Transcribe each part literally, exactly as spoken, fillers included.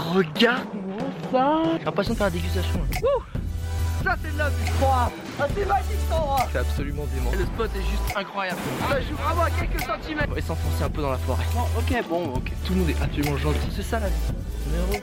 Regarde-moi ça. J'ai l'impression de faire la dégustation. Hein. Ouh, ça c'est de la vue. Ah, c'est magique cet endroit. C'est absolument dément. Le spot est juste incroyable. Ça joue vraiment à quelques centimètres. On va s'enfoncer un peu dans la forêt. Oh, ok, bon, ok. Tout le monde est absolument gentil. C'est ça la vie. Numéro.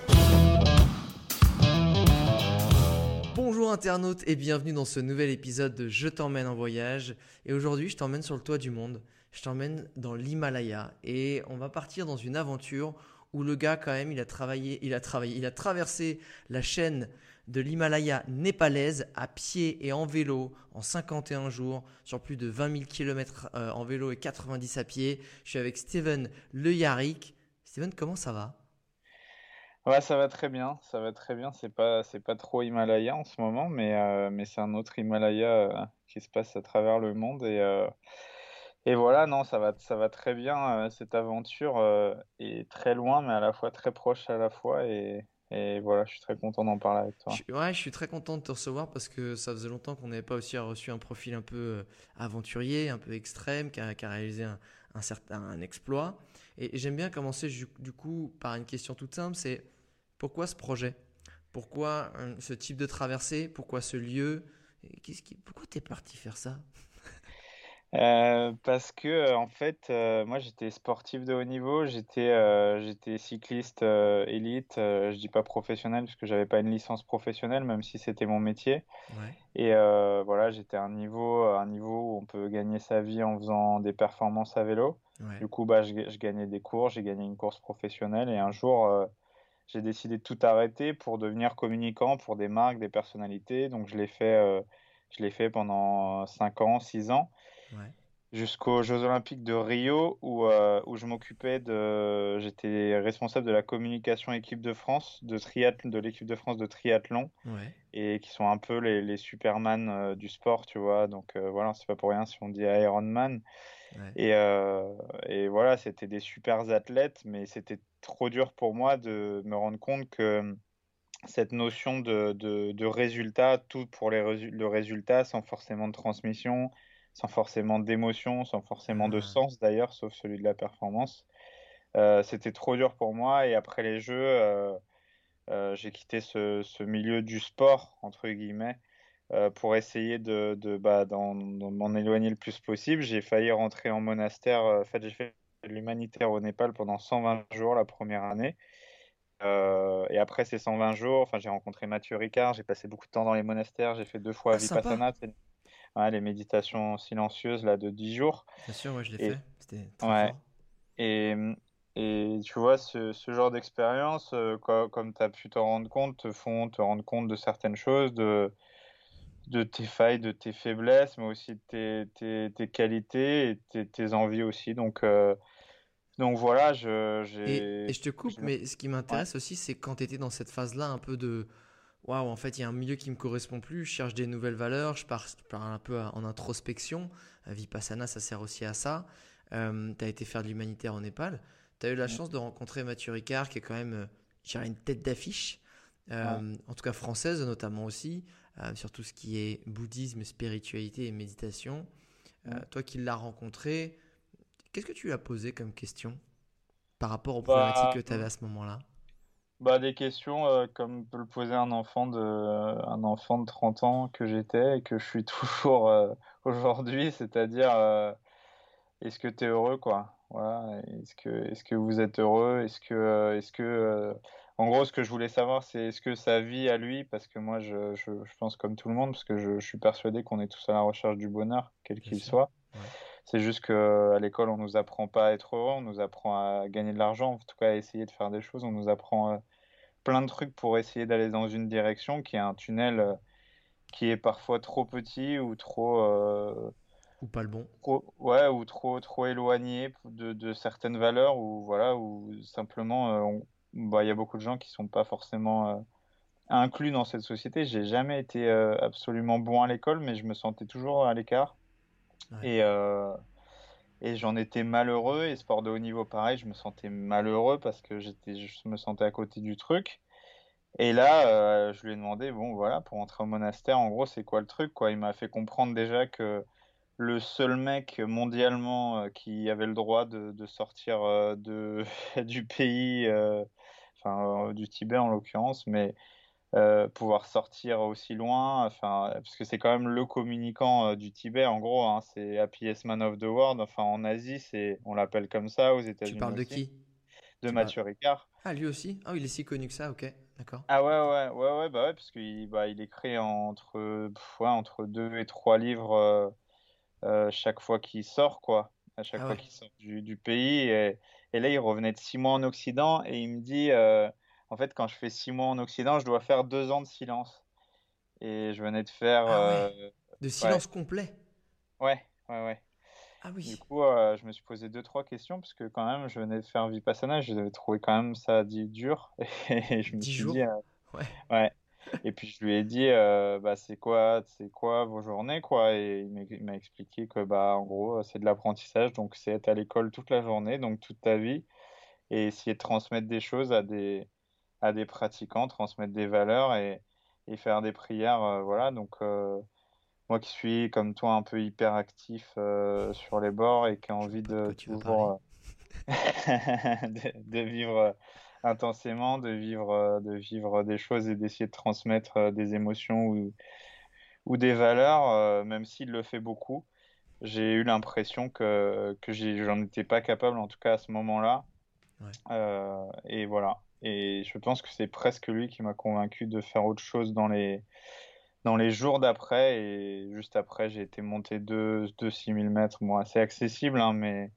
Bonjour internautes et bienvenue dans ce nouvel épisode de Je t'emmène en voyage. Et aujourd'hui, je t'emmène sur le toit du monde. Je t'emmène dans l'Himalaya et on va partir dans une aventure où le gars quand même, il a travaillé, il a travaillé, il a traversé la chaîne de l'Himalaya népalaise à pied et en vélo en cinquante et un jours sur plus de vingt mille kilomètres euh, en vélo et quatre-vingt-dix à pied. Je suis avec Steven Le Yarrick. Steven, comment ça va ? Ouais, ça va très bien, ça va très bien. C'est pas, c'est pas trop Himalaya en ce moment, mais, euh, mais c'est un autre Himalaya euh, qui se passe à travers le monde. Et, euh, et voilà, non, ça va, ça va très bien. euh, cette aventure euh, est très loin, mais à la fois très proche à la fois. Et, et voilà, je suis très content d'en parler avec Je, toi. suis- ouais, je suis très content de te recevoir parce que ça faisait longtemps qu'on n'avait pas aussi reçu un profil un peu euh, aventurier, un peu extrême, qui a, qui a réalisé un, un certain un exploit. Et, et j'aime bien commencer ju- du coup par une question toute simple, c'est pourquoi ce projet? Pourquoi euh, ce type de traversée? Pourquoi ce lieu? Et qu'est-ce qui, pourquoi t'es parti faire ça? Euh, parce que euh, en fait, euh, moi j'étais sportif de haut niveau, j'étais euh, j'étais cycliste euh, élite, euh, je dis pas professionnel parce que j'avais pas une licence professionnelle, même si c'était mon métier. Ouais, Et euh, voilà, j'étais à un niveau, à un niveau où on peut gagner sa vie en faisant des performances à vélo. ouais. Du coup, bah, je, je gagnais des cours, j'ai gagné une course professionnelle et un jour, euh, j'ai décidé de tout arrêter pour devenir communicant pour des marques, des personnalités. Donc, je l'ai fait, euh, je l'ai fait pendant cinq ans, six ans Ouais. jusqu'aux Jeux Olympiques de Rio où, euh, où je m'occupais de, j'étais responsable de la communication équipe de France, de triathlon, de l'équipe de France de triathlon Ouais. et qui sont un peu les, les Superman euh, du sport, tu vois. Donc euh, voilà, c'est pas pour rien si on dit Iron Man. Ouais. Et, euh, et voilà, c'était des super athlètes, mais c'était trop dur pour moi de me rendre compte que cette notion de, de, de résultat, tout pour les résu- le résultat, sans forcément de transmission, sans forcément d'émotion, sans forcément de Ah. sens d'ailleurs, sauf celui de la performance, euh, c'était trop dur pour moi. Et après les Jeux, euh, euh, j'ai quitté ce, ce milieu du sport, entre guillemets, euh, pour essayer de, de, bah, d'en- d'en- m'en éloigner le plus possible. J'ai failli rentrer en monastère. euh, En fait, j'ai fait de l'humanitaire au Népal pendant cent vingt jours la première année. Euh, et après ces cent vingt jours, enfin, j'ai rencontré Mathieu Ricard, j'ai passé beaucoup de temps dans les monastères, j'ai fait deux fois Ah, sympa. Vipassana, c'est ouais, les méditations silencieuses là, de dix jours. Bien sûr, ouais, je l'ai Et, fait. C'était très ouais, fort. et, et tu vois, ce, ce genre d'expérience, euh, co- comme tu as pu t'en rendre compte, te font te rendre compte de certaines choses, de, de tes failles, de tes faiblesses, mais aussi de tes, tes, tes qualités et tes, tes envies aussi. Donc, euh, donc voilà, je, Et, et j'ai, je te coupe, j'ai- mais ce qui ouais, m'intéresse aussi, c'est quand tu étais dans cette phase-là un peu de waouh, en fait, il y a un milieu qui me correspond plus, je cherche des nouvelles valeurs, je pars, je pars un peu à- en introspection. Euh, Vipassana, ça sert aussi à ça. Euh, tu as été faire de l'humanitaire au Népal. Tu as eu la chance de rencontrer Mathieu Ricard, qui est quand même, euh, je dirais, une tête d'affiche, ouais. euh, en tout cas française notamment aussi, euh, sur tout ce qui est bouddhisme, spiritualité et méditation. Euh, toi qui l'as rencontré, qu'est-ce que tu lui as posé comme question par rapport aux problématiques Bah, que tu avais à ce moment-là? Bah, des questions euh, comme peut le poser un enfant de, un enfant de trente ans que j'étais et que je suis toujours euh, aujourd'hui, c'est-à-dire euh, est-ce que tu es heureux quoi? Voilà, est-ce que est-ce que vous êtes heureux? Est-ce que euh, est-ce que euh, en gros ce que je voulais savoir c'est est-ce que sa vie à lui parce que moi je, je, je pense comme tout le monde parce que je, je suis persuadé qu'on est tous à la recherche du bonheur quel Bien qu'il sûr. soit. Ouais. C'est juste que à l'école on nous apprend pas à être heureux, on nous apprend à gagner de l'argent, en tout cas à essayer de faire des choses, on nous apprend euh, plein de trucs pour essayer d'aller dans une direction qui est un tunnel euh, qui est parfois trop petit ou trop, euh, Ou pas le bon. trop- ouais, ou trop trop éloigné de, de certaines valeurs ou voilà ou simplement euh, on- bah, il y a beaucoup de gens qui sont pas forcément euh, inclus dans cette société. J'ai jamais été euh, absolument bon à l'école, mais je me sentais toujours à l'écart Ouais. et euh, et j'en étais malheureux. Et sport de haut niveau, pareil, je me sentais malheureux parce que j'étais, je me sentais à côté du truc. Et là, euh, je lui ai demandé, bon, voilà, pour entrer au monastère, en gros, c'est quoi le truc, quoi? Il m'a fait comprendre déjà que le seul mec mondialement euh, qui avait le droit de, de sortir euh, de, du pays, euh, enfin, euh, du Tibet en l'occurrence, mais euh, pouvoir sortir aussi loin, enfin, parce que c'est quand même le communicant euh, du Tibet, en gros, hein, c'est Happiest Man of the World, enfin, en Asie, c'est, on l'appelle comme ça, aux Tu États-Unis parles de aussi, qui? de Tu parles... Mathieu Ricard. Ah, lui aussi? Ah, il est si connu que ça, ok, d'accord. Ah ouais, ouais, ouais, ouais, bah ouais, parce qu'il bah, il écrit entre, pff, ouais, entre deux et trois livres euh, euh, chaque fois qu'il sort, quoi, à chaque Ah fois ouais. qu'il sort du, du pays. Et, et là, il revenait de six mois en Occident et il me dit, euh, en fait, quand je fais six mois en Occident, je dois faire deux ans de silence. Et je venais de faire, Ah ouais. euh, De ouais, silence complet. ouais, ouais, ouais. Ah Du oui. coup, euh, je me suis posé deux, trois questions parce que quand même, je venais de faire Vipassana, j'avais trouvé quand même ça dit dur. Et je me Dix suis dit, jours. euh, Ouais. ouais. Et puis je lui ai dit, euh, bah, c'est quoi, c'est quoi vos journées, quoi. Et il m'a il m'a expliqué que, bah, en gros, c'est de l'apprentissage, donc c'est être à l'école toute la journée, donc toute ta vie, et essayer de transmettre des choses à des, à des pratiquants, transmettre des valeurs et, et faire des prières, euh, voilà. Donc, euh, moi qui suis, comme toi, un peu hyperactif euh, sur les bords et qui a Je vois envie pas de de quoi tu vas parler. toujours euh, de, de vivre euh, intensément, de vivre, euh, de vivre des choses et d'essayer de transmettre euh, des émotions ou, ou des valeurs, euh, même s'il le fait beaucoup. J'ai eu l'impression que, que j'ai, j'en étais pas capable, en tout cas à ce moment-là. Ouais. Euh, et voilà. Et je pense que c'est presque lui qui m'a convaincu de faire autre chose dans les, dans les jours d'après. Et juste après, j'ai été monter deux, deux six mille mètres. Bon, assez accessible, hein, mais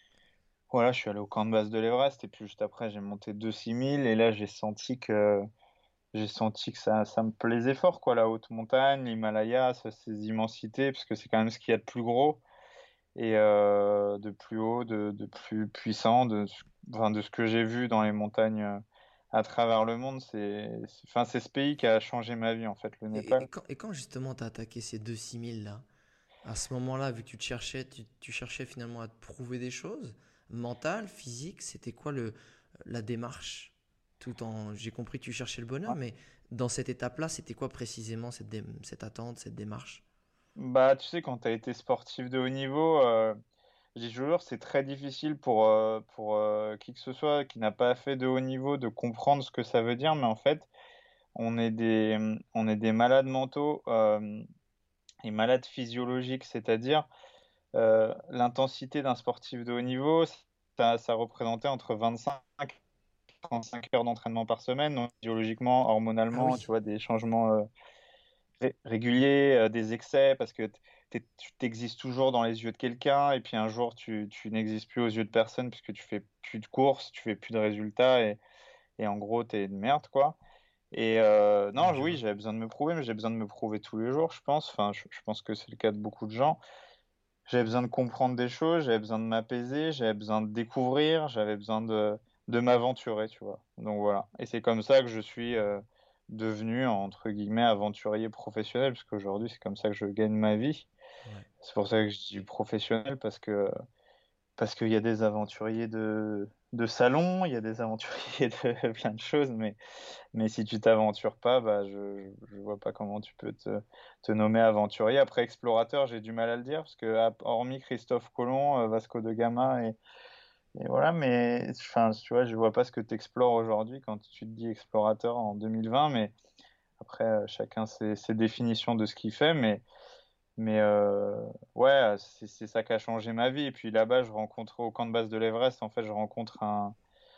voilà, je suis allé au camp de base de l'Everest. Et puis juste après, j'ai monté deux six mille. Et là, j'ai senti que, j'ai senti que ça, ça me plaisait fort, quoi, la haute montagne, l'Himalaya, ça, ces immensités, parce que c'est quand même ce qu'il y a de plus gros et euh, de plus haut, de, de plus puissant, de, ce- enfin, de ce que j'ai vu dans les montagnes euh, à travers le monde. C'est, c'est, enfin, c'est ce pays qui a changé ma vie, en fait, le Et, et Népal. quand, et quand justement t'as attaqué ces deux six mille là, à ce moment-là, vu que tu te cherchais, tu, tu cherchais finalement à te prouver des choses, mentales, physiques, c'était quoi le, la démarche? Tout en, j'ai compris que tu cherchais le bonheur, Ouais. mais dans cette étape-là, c'était quoi précisément cette, dé- cette attente, cette démarche? Bah, tu sais, quand tu as été sportif de haut niveau, euh, je dis toujours, c'est très difficile pour, euh, pour euh, qui que ce soit qui n'a pas fait de haut niveau de comprendre ce que ça veut dire, mais en fait, on est des, on est des malades mentaux euh, et malades physiologiques, c'est-à-dire euh, l'intensité d'un sportif de haut niveau, ça, ça représentait entre vingt-cinq et trente-cinq heures d'entraînement par semaine, donc physiologiquement, Ah hormonalement, tu oui, vois, des changements euh, ré- réguliers, euh, des excès, parce que t'es- tu t'existes toujours dans les yeux de quelqu'un, et puis un jour, tu, tu n'existes plus aux yeux de personne, puisque tu fais plus de courses, tu fais plus de résultats, et, et en gros, t'es une merde, quoi. Et euh, non, ouais, je oui, vois. j'avais besoin de me prouver, mais j'ai besoin de me prouver tous les jours, je pense. Enfin, je, je pense que c'est le cas de beaucoup de gens. J'avais besoin de comprendre des choses, j'avais besoin de m'apaiser, j'avais besoin de découvrir, j'avais besoin de, de m'aventurer, tu vois. Donc voilà. Et c'est comme ça que je suis euh, devenu, entre guillemets, aventurier professionnel, parce qu'aujourd'hui, c'est comme ça que je gagne ma vie. Ouais. C'est pour ça que je dis professionnel, parce que parce qu'il y a des aventuriers de, de salon, il y a des aventuriers de plein de choses, mais mais si tu t'aventures pas, bah, je, je je vois pas comment tu peux te, te nommer aventurier. Après explorateur, j'ai du mal à le dire parce que à- hormis Christophe Colomb, euh, Vasco de Gama et, et voilà, mais enfin, tu vois, je vois pas ce que tu explores aujourd'hui quand tu te dis explorateur en deux mille vingt, mais après euh, chacun ses, ses définitions de ce qu'il fait, mais mais euh, ouais, c'est c'est ça qui a changé ma vie. Et puis là-bas, je rencontre au camp de base de l'Everest, en fait, je rencontre un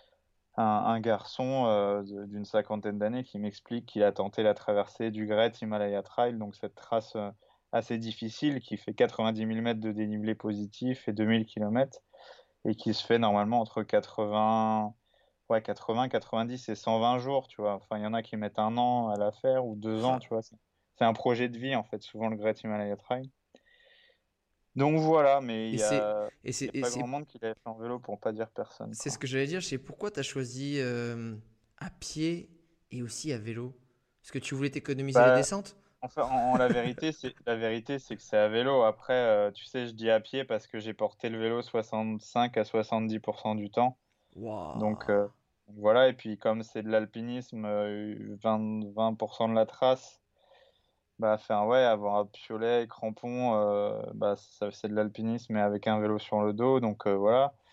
un, un garçon euh, de- d'une cinquantaine d'années qui m'explique qu'il a tenté la traversée du Great Himalaya Trail, donc cette trace euh, assez difficile qui fait quatre-vingt-dix mille mètres de dénivelé positif et deux mille kilomètres et qui se fait normalement entre quatre-vingts, ouais, quatre-vingts, quatre-vingt-dix et cent vingt jours, tu vois. Enfin, il y en a qui mettent un an à la faire ou deux ans, Ah, tu vois. C'est c'est un projet de vie, en fait, souvent le Great Himalaya Trail. Donc voilà, mais il et y c'est, a, et il y c'est, a et pas grand c'est, monde qui l'avait fait en vélo pour pas dire personne, c'est ce quoi. que j'allais dire, c'est pourquoi tu as choisi euh, à pied et aussi à vélo? Parce que tu voulais t'économiser les Bah, descentes? enfin, en, en la vérité, c'est la vérité, c'est que c'est à vélo. Après, euh, tu sais, je dis à pied parce que j'ai porté le vélo soixante-cinq à soixante-dix pour cent du temps. Donc Waouh! euh, voilà. Et puis comme c'est de l'alpinisme, euh, vingt, vingt pour cent de la trace, bah, enfin ouais, avoir un piolet, crampons, euh, bah ça c'est de l'alpinisme, mais avec un vélo sur le dos. Donc euh, voilà.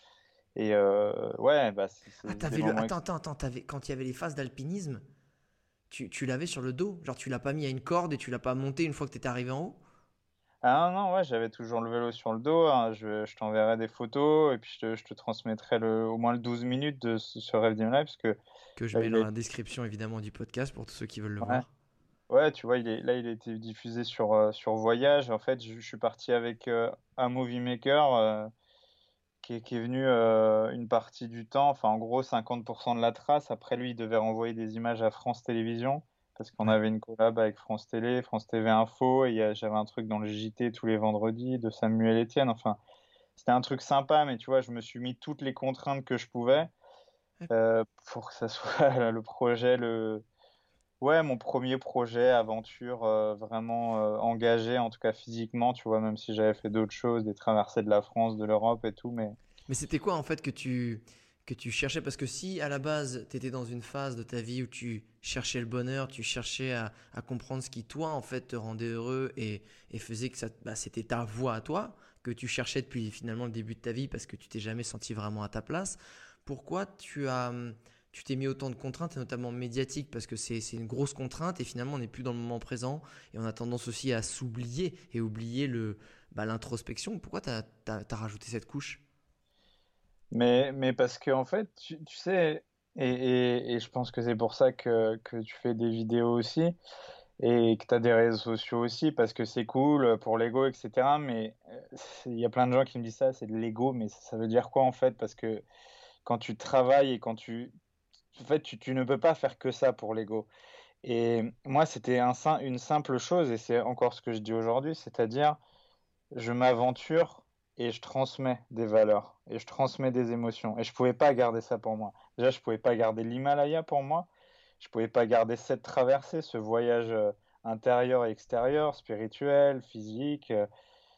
Et euh, ouais, bah, c'est Ah, c'est des t'avais le... moments. Attends, ex- attends, attends, t'avais... quand il y avait les phases d'alpinisme, tu, tu l'avais sur le dos? Genre, tu l'as pas mis à une corde et tu l'as pas monté une fois que t'étais arrivé en haut? Ah non, non, ouais, j'avais toujours le vélo sur le dos, hein. Je, je t'enverrai des photos et puis je te, je te transmettrai le, au moins le douze minutes de ce, ce Rêve Dream Life parce que Que je là, mets il dans est, la description évidemment du podcast pour tous ceux qui veulent le ouais, voir. ouais, tu vois, il est, là, il a été diffusé sur, euh, sur Voyage. En fait, je, je suis parti avec euh, un movie maker euh, qui est, qui est venu euh, une partie du temps, enfin, en gros, cinquante pour cent de la trace. Après, lui, il devait renvoyer des images à France Télévisions parce qu'on Ouais. avait une collab avec France Télé, France T V Info, et il y a- j'avais un truc dans le J T tous les vendredis de Samuel Etienne. Enfin, c'était un truc sympa, mais tu vois, je me suis mis toutes les contraintes que je pouvais euh, pour que ça soit le projet, le... Ouais, mon premier projet, aventure euh, vraiment euh, engagé, en tout cas physiquement, tu vois, même si j'avais fait d'autres choses, des traversées de la France, de l'Europe et tout, mais Mais c'était quoi en fait que tu, que tu cherchais? Parce que si à la base tu étais dans une phase de ta vie où tu cherchais le bonheur, tu cherchais à, à comprendre ce qui toi en fait te rendait heureux et, et faisait que ça, bah, c'était ta voie à toi, que tu cherchais depuis finalement le début de ta vie parce que tu t'es jamais senti vraiment à ta place, pourquoi tu as, tu t'es mis autant de contraintes et notamment médiatiques? Parce que c'est, c'est une grosse contrainte et finalement on n'est plus dans le moment présent et on a tendance aussi à s'oublier et oublier le, bah, l'introspection. Pourquoi tu as rajouté cette couche? Mais, mais parce que en fait, tu, tu sais, et, et, et je pense que c'est pour ça que, que tu fais des vidéos aussi et que tu as des réseaux sociaux aussi, parce que c'est cool pour l'ego, et cetera. Mais euh, c'est- il y a plein de gens qui me disent ça, c'est de l'ego, mais ça, ça veut dire quoi en fait? Parce que quand tu travailles et quand tu... En fait, tu, tu ne peux pas faire que ça pour l'ego. Et moi, c'était un, sim- une simple chose, et c'est encore ce que je dis aujourd'hui, c'est-à-dire je m'aventure et je transmets des valeurs et je transmets des émotions. Et je pouvais pas garder ça pour moi. Déjà, je pouvais pas garder l'Himalaya pour moi. Je pouvais pas garder cette traversée, ce voyage euh, intérieur et extérieur, spirituel, physique, euh,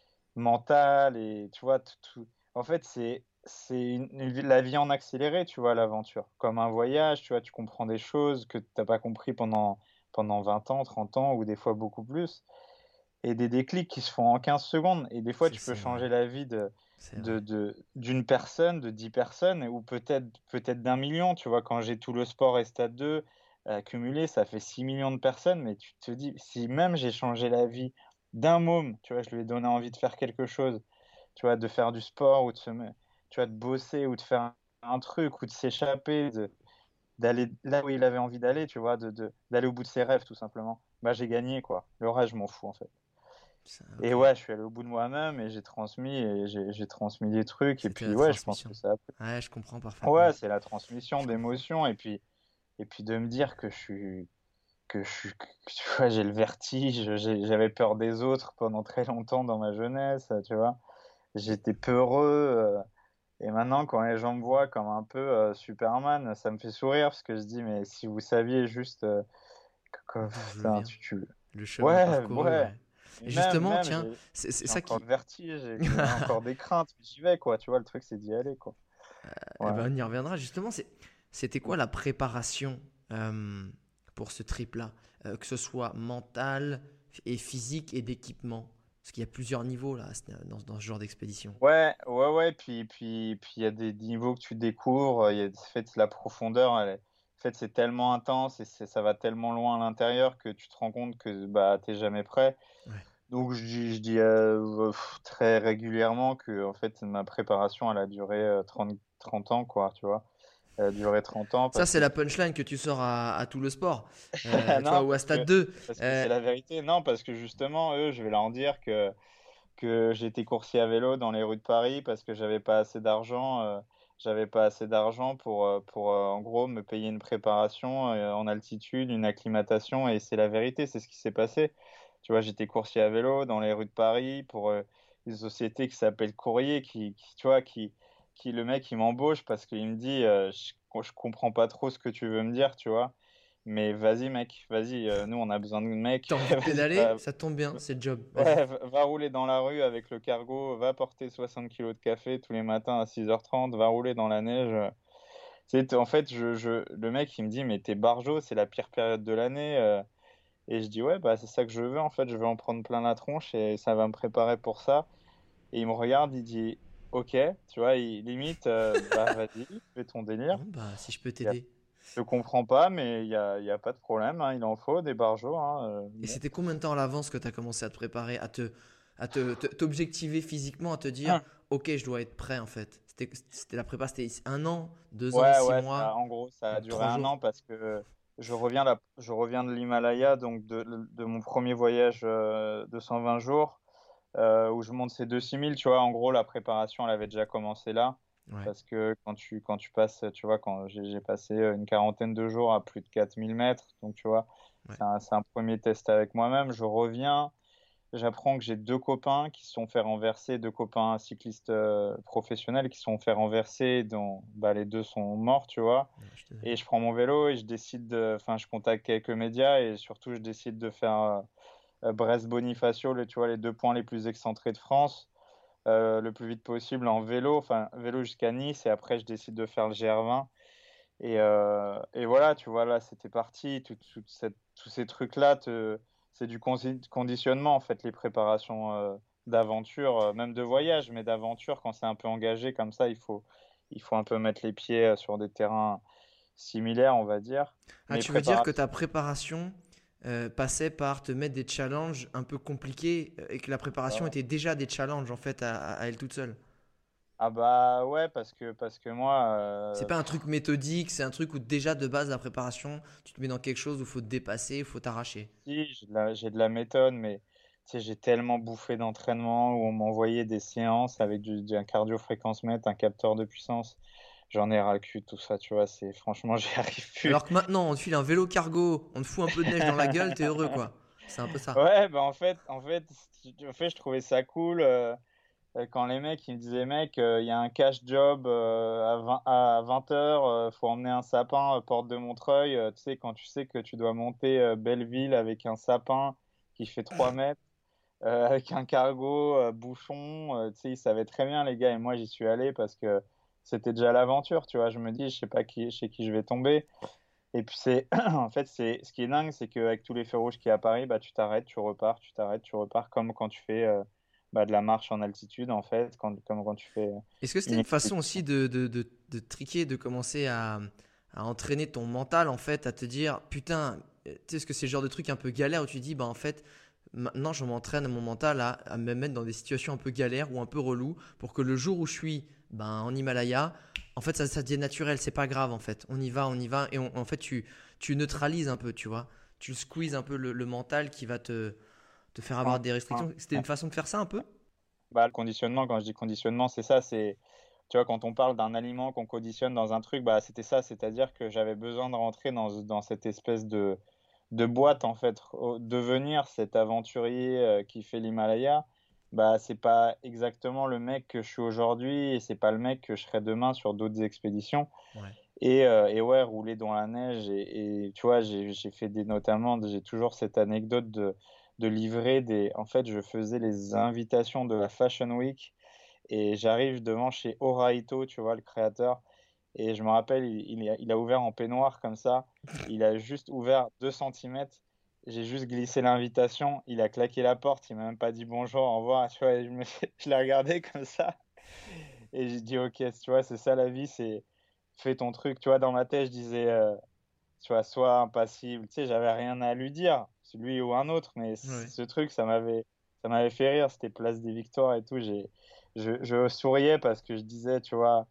mental et tu vois tout. tout- En fait, c'est c'est une- une- la vie en accéléré, tu vois, l'aventure. Comme un voyage, tu vois, tu comprends des choses que tu n'as pas compris pendant pendant vingt ans, trente ans ou des fois beaucoup plus et des déclics qui se font en quinze secondes. Et des fois, C'est tu peux c'est vrai, changer la vie de, c'est de, vrai. de- d'une personne, de dix personnes, ou peut-être, peut-être d'un million. Tu vois, quand j'ai tout le sport et Stade deux euh, cumulé, ça fait six millions de personnes. Mais tu te dis, si même j'ai changé la vie d'un môme, tu vois, je lui ai donné envie de faire quelque chose, tu vois, de faire du sport ou de se, me- tu vois, de bosser ou de faire un truc ou de s'échapper, de, d'aller là où il avait envie d'aller, tu vois, de, de- d'aller au bout de ses rêves, tout simplement. Bah, j'ai gagné, quoi. Le reste, je m'en fous, en fait. Ça, Et ok, ouais, je suis allé au bout de moi-même et j'ai transmis et j'ai j'ai transmis des trucs et c'était puis la ouais, je pense transmission. que ça a plu. Ouais, je comprends parfaitement. Ouais, c'est la transmission Je comprends. d'émotions et puis et puis de me dire que je suis que je suis que, tu vois, j'ai le vertige, j'ai- j'avais peur des autres pendant très longtemps dans ma jeunesse, tu vois. Et- J'étais peureux euh, et maintenant quand les gens me voient comme un peu euh, Superman, ça me fait sourire parce que je dis mais si vous saviez juste euh, que, que- D'où je putain, viens, tu, tu... le chemin Ouais, parcouru, ouais. ouais. Et Et même justement, même tiens, j'ai c'est c'est j'ai ça encore le qui. vertige et j'ai encore des craintes, mais j'y vais, quoi. Tu vois, le truc, c'est d'y aller, quoi. Eh Ouais. ben, on y reviendra. Justement, c'est- c'était quoi la préparation euh, pour ce trip-là? Euh, que ce soit mental et physique et d'équipement. Parce qu'il y a plusieurs niveaux là, à ce- dans, dans ce genre d'expédition. Ouais, ouais, ouais. Puis, puis, puis, il y a des niveaux que tu découvres. Il y a, en fait, la profondeur, elle est- en fait, c'est tellement intense et c'est- ça va tellement loin à l'intérieur que tu te rends compte que bah, t'es jamais prêt. Ouais. Donc, je dis, je dis euh, pff, très régulièrement que, en fait, ma préparation, elle a duré euh, trente trente ans, quoi, tu vois. Elle a duré trente ans Ça, parce c'est que la punchline que tu sors à, à tout le sport. Euh, tu vois, non, ou à parce Stade que deux. parce que Euh, c'est la vérité. Non, parce que justement, eux, je vais leur dire que que j'étais coursier à vélo dans les rues de Paris parce que j'avais pas assez d'argent. Euh, j'avais pas assez d'argent pour euh, pour euh, en gros me payer une préparation euh, en altitude, une acclimatation. Et c'est la vérité, c'est ce qui s'est passé. Tu vois, j'étais coursier à vélo dans les rues de Paris pour euh, une société qui s'appelle Courrier, qui, qui tu vois, qui qui le mec il m'embauche parce qu'il me dit euh, je, je comprends pas trop ce que tu veux me dire, tu vois. Mais vas-y, mec, vas-y, euh, nous on a besoin de mecs, T'as envie de vas-y, pédaler? va, Ça tombe bien, c'est le job. Vas-y. ouais, va va rouler dans la rue avec le cargo, va porter soixante kilos de café tous les matins à six heures trente, va rouler dans la neige. C'est, en fait, je, je, le mec, il me dit, mais t'es barjo, c'est la pire période de l'année. euh. Et je dis, ouais, bah, c'est ça que je veux, en fait, je veux en prendre plein la tronche et ça va me préparer pour ça. Et il me regarde, il dit, ok, tu vois, il, limite, euh, bah vas-y, fais ton délire. Bon, bah, si je peux Y a- t'aider. Je comprends pas, mais il y a, y a pas de problème, hein, il en faut des barjots. Hein, euh, Et bon. c'était combien de temps à l'avance que tu as commencé à te préparer, à te, à te, te- t'objectiver physiquement, à te dire, ok, je dois être prêt en fait. C'était, c'était la prépa, c'était un an, deux ans, Ouais, six ouais, mois, ça, en gros, ça a duré trois un jours. an parce que je reviens, là, je reviens de l'Himalaya, donc de, de mon premier voyage euh, de cent vingt jours, euh, où je monte ces deux six mille, tu vois. En gros, la préparation, elle avait déjà commencé là. Ouais, Parce que quand tu, quand tu passes, tu vois, quand j'ai j'ai passé une quarantaine de jours à plus de quatre mille mètres, donc tu vois, ouais. c'est un, c'est un premier test avec moi-même. Je reviens. J'apprends que j'ai deux copains qui se sont fait renverser, deux copains cyclistes euh, professionnels qui se sont fait renverser, dont bah, les deux sont morts, tu vois. Ouais, je suis désolé. Et je prends mon vélo et je décide de, enfin, je contacte quelques médias et surtout je décide de faire euh, euh, Brest-Bonifacio, les, tu vois, les deux points les plus excentrés de France, euh, le plus vite possible en vélo, enfin, vélo jusqu'à Nice et après je décide de faire le G R vingt. Et, euh, et voilà, tu vois, là, c'était parti. Tout, tout cette- tous ces trucs-là, te- c'est du consi- conditionnement, en fait, les préparations euh, d'aventure, euh, même de voyage, mais d'aventure, quand c'est un peu engagé comme ça, il faut, il faut un peu mettre les pieds euh, sur des terrains similaires, on va dire. Ah, Mais tu veux dire que préparations. ta préparation euh, passait par te mettre des challenges un peu compliqués euh, et que la préparation était déjà des challenges en fait à, à- à elle toute seule. Ah bah ouais, parce que, parce que moi, C'est euh, pas un truc méthodique, c'est un truc où déjà de base la préparation, tu te mets dans quelque chose où il faut te dépasser, il faut t'arracher. si, j'ai de la, j'ai de la méthode, mais tu sais, j'ai tellement bouffé d'entraînement où on m'envoyait des séances avec du, du- un cardio-fréquence-mètre, un capteur de puissance. J'en ai ras le cul, tout ça, tu vois, c'est franchement, j'y arrive plus. Alors que maintenant, on te file un vélo cargo, on te fout un peu de neige dans la gueule, t'es heureux quoi. C'est un peu ça. Ouais, bah en fait, en fait, si- en fait, je trouvais ça cool euh, euh, quand les mecs ils me disaient, mec, euh, il y a un cash job euh, à vingt, à vingt heures, euh, faut emmener un sapin euh, porte de Montreuil. Euh, tu sais, quand tu sais que tu dois monter euh, Belleville avec un sapin qui fait trois mètres, euh, avec un cargo, euh, bouchon, euh, tu sais, ils savaient très bien, les gars, et moi j'y suis allé parce que c'était déjà l'aventure, tu vois. Je me dis, je sais pas qui, chez qui je vais tomber. Et puis c'est, en fait, c'est, ce qui est dingue, c'est qu'avec tous les feux rouges qu'il y a à Paris, bah, tu t'arrêtes, tu repars, tu t'arrêtes, tu repars, comme quand tu fais euh, bah, de la marche en altitude, en fait, quand, comme quand tu fais euh, Est-ce que c'était une une façon expédition. aussi de, de, de, de triquer, de commencer à, à entraîner ton mental en fait, à te dire putain, euh, tu sais ce que c'est le genre de truc un peu galère où tu dis bah en fait maintenant je m'entraîne mon mental à, à me mettre dans des situations un peu galères ou un peu relou pour que le jour où je suis ben, en Himalaya, en fait ça, ça devient naturel, c'est pas grave en fait, on y va, on y va et on- en fait tu, tu neutralises un peu, tu vois, tu squeezes un peu le, le mental qui va te, te faire avoir Enfin, des enfin, restrictions. C'était ouais. une façon de faire ça un peu? Bah, le conditionnement, quand je dis conditionnement, c'est ça, c'est, tu vois, quand on parle d'un aliment qu'on conditionne dans un truc, bah, c'était ça, c'est-à-dire que j'avais besoin de rentrer dans, dans cette espèce de, de boîte, en fait. Au- devenir cet aventurier euh, qui fait l'Himalaya, bah, c'est pas exactement le mec que je suis aujourd'hui et c'est pas le mec que je serai demain sur d'autres expéditions. Ouais. Et, euh, et ouais, rouler dans la neige. Et, et tu vois, j'ai j'ai fait des, notamment, j'ai toujours cette anecdote de, de livrer des. En fait, je faisais les invitations de la Fashion Week et j'arrive devant chez Oraito, tu vois, le créateur. Et je me rappelle, il, il a, il a ouvert en peignoir comme ça. Il a juste ouvert deux centimètres. J'ai juste glissé l'invitation. Il a claqué la porte. Il m'a même pas dit bonjour, au revoir. Tu vois, et je me, je l'ai regardé comme ça. Et j'ai dit, ok, tu vois, c'est ça la vie, c'est fais ton truc. Tu vois, dans ma tête, je disais, euh, tu vois, sois impassible. Tu sais, j'avais rien à lui dire, celui ou un autre, mais Ouais. ce truc, ça m'avait, ça m'avait fait rire. C'était Place des Victoires et tout. J'ai, je, je souriais parce que je disais, tu vois,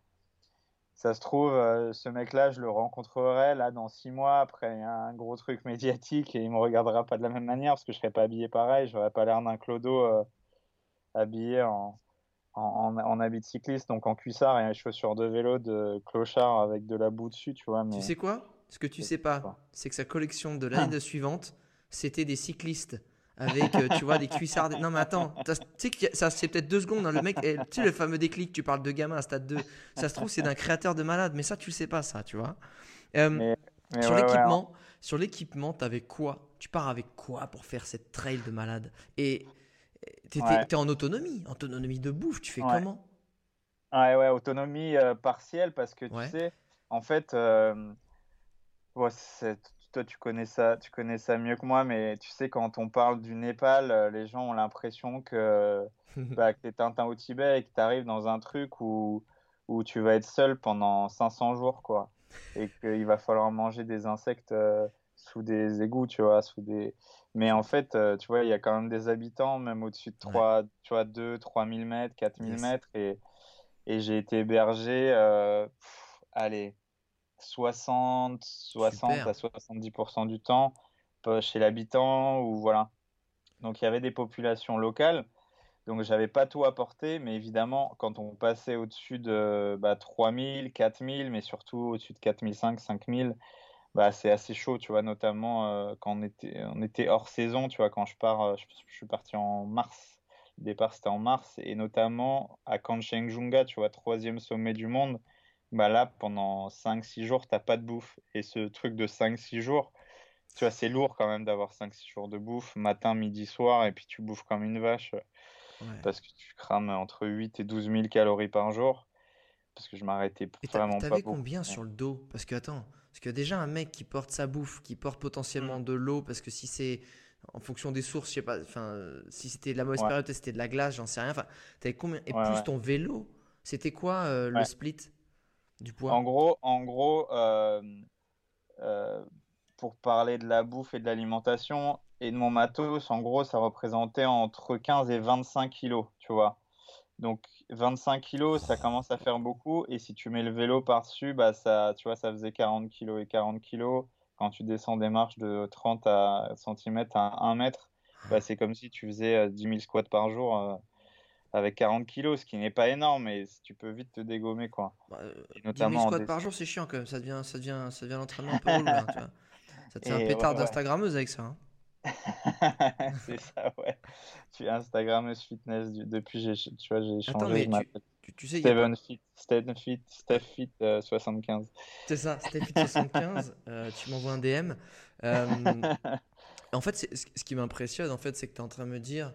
ça se trouve, euh, ce mec-là, je le rencontrerai là dans six mois après un gros truc médiatique et il me regardera pas de la même manière parce que je serais pas habillé pareil. J'aurais pas l'air d'un clodo euh, habillé en en, en, en habit de cycliste, donc en cuissard et en chaussures de vélo de clochard avec de la boue dessus, tu vois, Tu mais sais quoi? Ce que tu sais pas, c'est que sa collection de l'année suivante, c'était des cyclistes avec, euh, tu vois, des cuissards. Non, mais attends, t'as- tu sais que ça, c'est peut-être deux secondes, hein, le mec, eh, tu sais, le fameux déclic, tu parles de gamin à stade deux. Ça se trouve, c'est d'un créateur de malade, mais ça, tu le sais pas, ça, tu vois. Euh, mais, mais sur ouais, ouais, hein. l'équipement, sur l'équipement, t'avais quoi? Tu pars avec quoi pour faire cette trail de malade? Et t'étais, Ouais, t'es en autonomie, en autonomie de bouffe, tu fais ouais, comment? ouais, ouais, autonomie euh, partielle parce que tu Ouais, sais, en fait, euh, ouais, c'est- toi, tu connais ça, tu connais ça mieux que moi, mais tu sais, quand on parle du Népal, euh, les gens ont l'impression que, bah, que t'es Tintin au Tibet et que tu arrives dans un truc où, où tu vas être seul pendant cinq cents jours, quoi. Et qu'il va falloir manger des insectes euh, sous des égouts, tu vois, sous des... Mais en fait, euh, tu vois, il y a quand même des habitants, même au-dessus de Ouais, trois, tu vois, deux, trois mille mètres, quatre mille yes. mètres, et, et j'ai été hébergé, euh, pff, allez, soixante, soixante Super. à soixante-dix pour cent du temps euh, chez l'habitant ou voilà. Donc il y avait des populations locales. Donc j'avais pas tout apporté, mais évidemment, quand on passait au-dessus de bah, trois mille, quatre mille, mais surtout au-dessus de quatre mille cinq cents, cinq mille, bah, c'est assez chaud, tu vois, notamment euh, quand on était, on était hors saison, tu vois, quand je pars, euh, je, je suis parti en mars. Le départ, c'était en mars, et notamment à Kanchenjunga, tu vois, troisième sommet du monde, bah là, pendant cinq six jours, t'as pas de bouffe. Et ce truc de cinq six jours, tu vois, c'est lourd quand même d'avoir cinq six jours de bouffe, matin, midi, soir, et puis tu bouffes comme une vache, euh, Ouais. parce que tu crames entre huit et douze mille calories par jour, parce que je m'arrêtais Et t'a- vraiment pas t'avais beaucoup. combien Mais- sur le dos? Parce que attends, parce que déjà un mec qui porte sa bouffe, qui porte potentiellement Hmm. de l'eau, parce que si c'est en fonction des sources, je sais pas, enfin, euh, si c'était de la mauvaise Ouais, période, c'était de la glace, j'en sais rien. Enfin, t'avais combien? Et ouais, plus ouais. ton vélo, c'était quoi euh, le Ouais. split du En poids? gros, en gros euh, euh, pour parler de la bouffe et de l'alimentation et de mon matos, en gros, ça représentait entre quinze et vingt-cinq kilos, tu vois. Donc vingt-cinq kilos, ça commence à faire beaucoup. Et si tu mets le vélo par-dessus, bah ça, tu vois, ça faisait quarante kilos. Et quarante kilos, quand tu descends des marches de trente à centimètres à un mètre, bah, c'est comme si tu faisais euh, dix mille squats par jour euh, avec quarante kilos, ce qui n'est pas énorme, mais tu peux vite te dégommer, quoi. Bah, euh, Et dix mille notamment en squats par descente. jour, c'est chiant quand même. Ça devient, ça devient, ça devient l'entraînement un peu relou là, tu vois. Ça te fait un Et pétard ouais, ouais. d'Instagrammeuse avec ça, hein. C'est ça, ouais. Je suis Instagrammeuse fitness du- depuis, j'ai, tu vois, j'ai Attends, changé, mais je tu, m'appelle tu, tu sais, il y a pas. Steven Fit, Steven Fit, Steph Fit euh, soixante-quinze. C'est ça, Steffi soixante-quinze, euh, tu m'envoies un D M. Euh, En fait, c'est- ce ce qui m'impressionne, en fait, c'est que tu es en train de me dire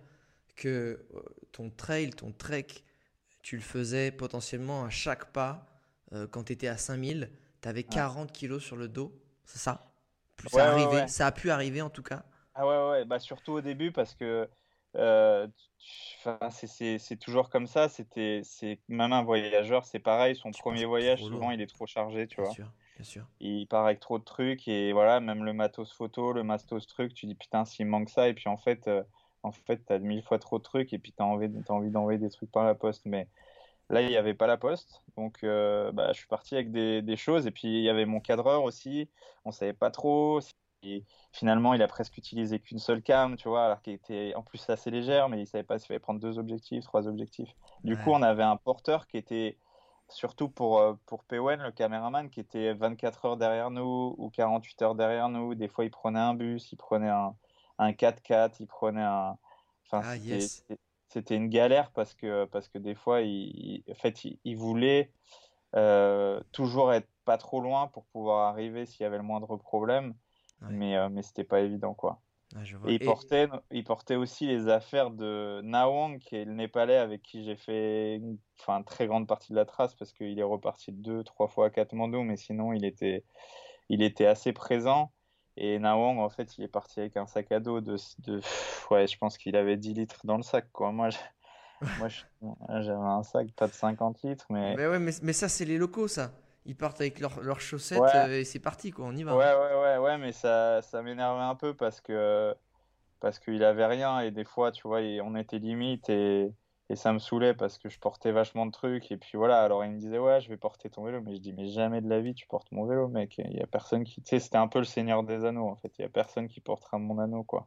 que euh, ton trail, ton trek, tu le faisais potentiellement à chaque pas. Euh, quand tu étais à cinq mille, tu avais Ouais. quarante kilos sur le dos. C'est ça? Plus ça Ouais, ouais, arrivait, ouais. ça a pu arriver en tout cas. Ah ouais, ouais, bah surtout au début parce que euh, tu- 'fin, c'est c'est- c'est toujours comme ça. C'était, c'est, même un voyageur, c'est pareil. Son Tu premier portes voyage, trop souvent, lourd, il est trop chargé, tu bien vois. sûr, bien sûr. Il part avec trop de trucs et voilà, même le matos photo, le matos truc, tu dis putain, s'il me manque ça. Et puis en fait, euh, en fait, t'as mille fois trop de trucs et puis t'as envie, t'as envie d'envoyer des trucs par la poste. Mais là, il n'y avait pas la poste. Donc, euh, bah, je suis parti avec des, des choses. Et puis, il y avait mon cadreur aussi. On savait pas trop. Et finalement, il a presque utilisé qu'une seule cam, tu vois, alors qu'elle était en plus assez légère, mais il savait pas s'il fallait prendre deux objectifs, trois objectifs. Du coup, Ouais, on avait un porteur qui était, surtout pour, euh, pour Pwen, le caméraman, qui était vingt-quatre heures derrière nous ou quarante-huit heures derrière nous. Des fois, il prenait un bus, il prenait un, un quatre-quatre, il prenait un. Enfin, ah c'était yes. c'était une galère parce que, parce que des fois, il, il- en fait, il, il voulait euh, toujours être pas trop loin pour pouvoir arriver s'il y avait le moindre problème, Ouais, mais, euh, mais c'était pas évident, quoi. ouais, je vois. Et il Et portait, il portait aussi les affaires de Nawang, qui est le Népalais avec qui j'ai fait une enfin, très grande partie de la trace parce qu'il est reparti deux, trois fois à Katmandou, mais sinon il était, il était assez présent. Et Nawang, en fait, il est parti avec un sac à dos de, de ouais, je pense qu'il avait dix litres dans le sac, quoi. Moi, je- moi, je- j'avais un sac pas de cinquante litres, mais mais ouais, mais, mais ça, c'est les locaux, ça. Ils partent avec leurs leurs chaussettes ouais, euh, et c'est parti, quoi. On y va, ouais, hein. ouais, ouais, ouais, mais ça, ça m'énervait un peu parce que parce qu'il avait rien et des fois, tu vois, il- on était limite et, et ça me saoulait parce que je portais vachement de trucs et puis voilà, alors il me disait ouais, je vais porter ton vélo, mais je dis mais jamais de la vie tu portes mon vélo, mec, il y a personne qui, tu sais, c'était un peu le Seigneur des Anneaux en fait, il y a personne qui portera mon anneau quoi.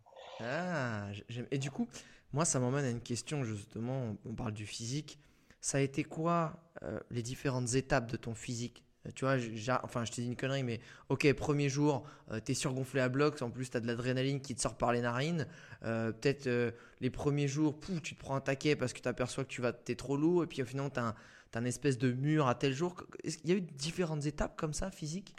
Ah, j- j'aime. Et du coup, moi, ça m'emmène à une question, justement. On parle du physique. Ça a été quoi euh, les différentes étapes de ton physique? Euh, Tu vois, j'ai- enfin, je t'ai dit une connerie, mais ok, premier jour, euh, t'es surgonflé à bloc, en plus, t'as de l'adrénaline qui te sort par les narines. Euh, peut-être euh, les premiers jours, pouf, tu te prends un taquet parce que t'aperçois que tu vas, t'es trop lourd, et puis au final, t'as un, t'as un espèce de mur à tel jour. Est-ce qu'il y a eu différentes étapes comme ça, physique?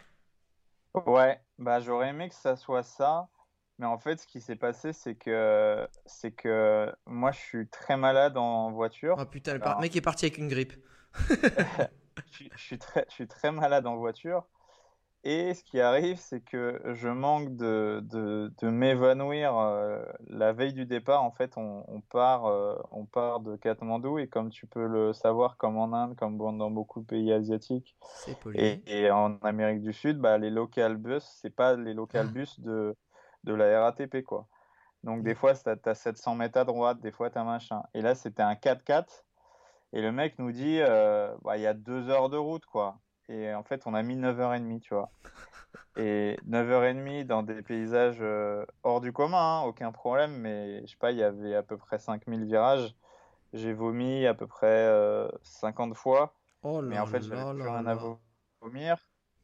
Ouais, bah j'aurais aimé que ça soit ça, mais en fait ce qui s'est passé c'est que c'est que moi je suis très malade en Oh voiture. putain, le par- Alors, mec est parti avec une grippe. je suis, je suis très, je suis très malade en voiture. Et ce qui arrive, c'est que je manque de, de, de m'évanouir euh, la veille du départ. En fait, on, on part, euh, on part de Katmandou et comme tu peux le savoir, comme en Inde, comme bon, dans beaucoup de pays asiatiques C'est et, pollué. et en Amérique du Sud, bah, les local bus, c'est pas les local Ah, bus de, de la R A T P, quoi. Donc des mm. fois, tu as sept cents mètres à droite, des fois, tu as machin. Et là, c'était un quatre-quatre. Et le mec nous dit, euh, bah, il y a deux heures de route, quoi. Et en fait, on a mis neuf heures trente, tu vois. Et neuf heures trente dans des paysages euh, hors du commun, hein, aucun problème. Mais je sais pas, il y avait à peu près cinq mille virages. J'ai vomi à peu près euh, cinquante fois. Oh Mais là en fait, j'avais là plus là rien à là. vo- vomir.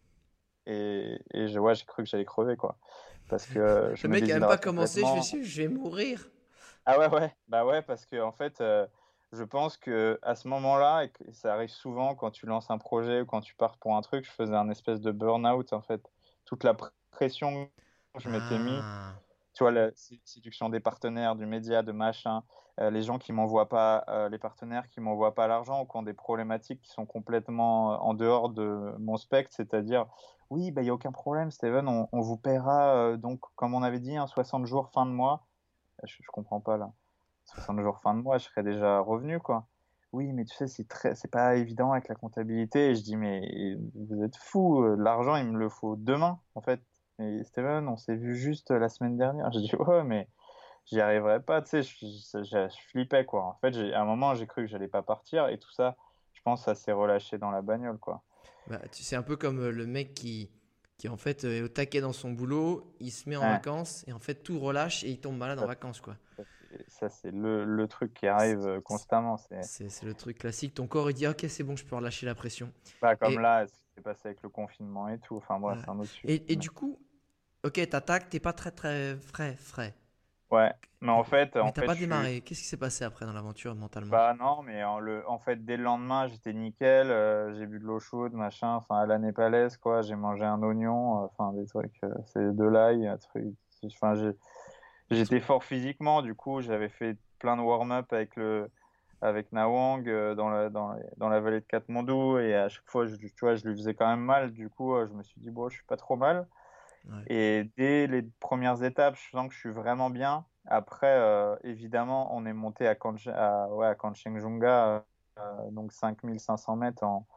Et, et je, ouais, j'ai cru que j'allais crever, quoi. Parce que je Le me mec a même pas déshydrate commencé, je me complètement. suis dit, je vais mourir. Ah ouais, ouais, bah ouais, parce que en fait, euh, je pense que à ce moment-là, et que ça arrive souvent quand tu lances un projet ou quand tu pars pour un truc, je faisais un espèce de burn-out, en fait. Toute la pr- pression que je m'étais mis, Ah, tu vois, la sé- séduction des partenaires, du média, de machin, euh, les gens qui m'envoient pas, euh, les partenaires qui m'envoient pas l'argent ou qui ont des problématiques qui sont complètement euh, en dehors de mon spectre, c'est-à-dire, oui, bah, il n'y a aucun problème, Steven, on, on vous paiera, euh, donc, comme on avait dit, hein, soixante jours fin de mois. Je, je comprends pas là. soixante jours fin de mois, je serais déjà revenu, quoi. Oui, mais tu sais, c'est très, c'est pas évident avec la comptabilité. Et je dis, mais vous êtes fou, euh, l'argent, il me le faut demain, en fait. Et Steven, on s'est vu juste la semaine dernière. Je dis, ouais, mais j'y arriverai pas, tu sais, je, je- je- je flippais, quoi. En fait, j'ai, à un moment, j'ai cru que j'allais pas partir et tout ça, je pense, ça s'est relâché dans la bagnole, quoi. bah, tu c'est un peu comme euh, le mec qui, qui en fait euh, est au taquet dans son boulot, il se met en Ouais, vacances et en fait tout relâche et il tombe malade en ça, vacances quoi. ça, c'est ça, c'est le, le truc qui C'est arrive euh, constamment. C'est c'est- c'est le truc classique. Ton corps il dit ok c'est bon je peux relâcher la pression. pas comme Et là, ce qui s'est passé avec le confinement et tout. Enfin, bref, voilà. c'est un autre sujet. Et, et du coup, ok t'attaques, t'es pas très très frais frais. Ouais, mais en fait, Mais en t'as fait, pas je suis. démarré. Qu'est-ce qui s'est passé après dans l'aventure mentalement? Bah non, mais en, le... en fait, dès le lendemain, j'étais nickel. Euh, j'ai bu de l'eau chaude, machin. Enfin, à la népalaise, quoi. J'ai mangé un oignon. euh, Enfin, des trucs. euh, c'est de l'ail, un truc. Enfin, j'ai... j'étais fort physiquement. Du coup, j'avais fait plein de warm-up avec le avec Nawang euh, dans la dans, les- dans la vallée de Katmandou. Et à chaque fois, je, tu vois, je lui faisais quand même mal. Du coup, euh, je me suis dit, bon, je suis pas trop mal. Ouais. Et dès les premières étapes, je sens que je suis vraiment bien. Après, euh, évidemment, on est monté à, Kanch- à, ouais, à Kanchenjunga, euh, donc cinq mille cinq cents mètres en,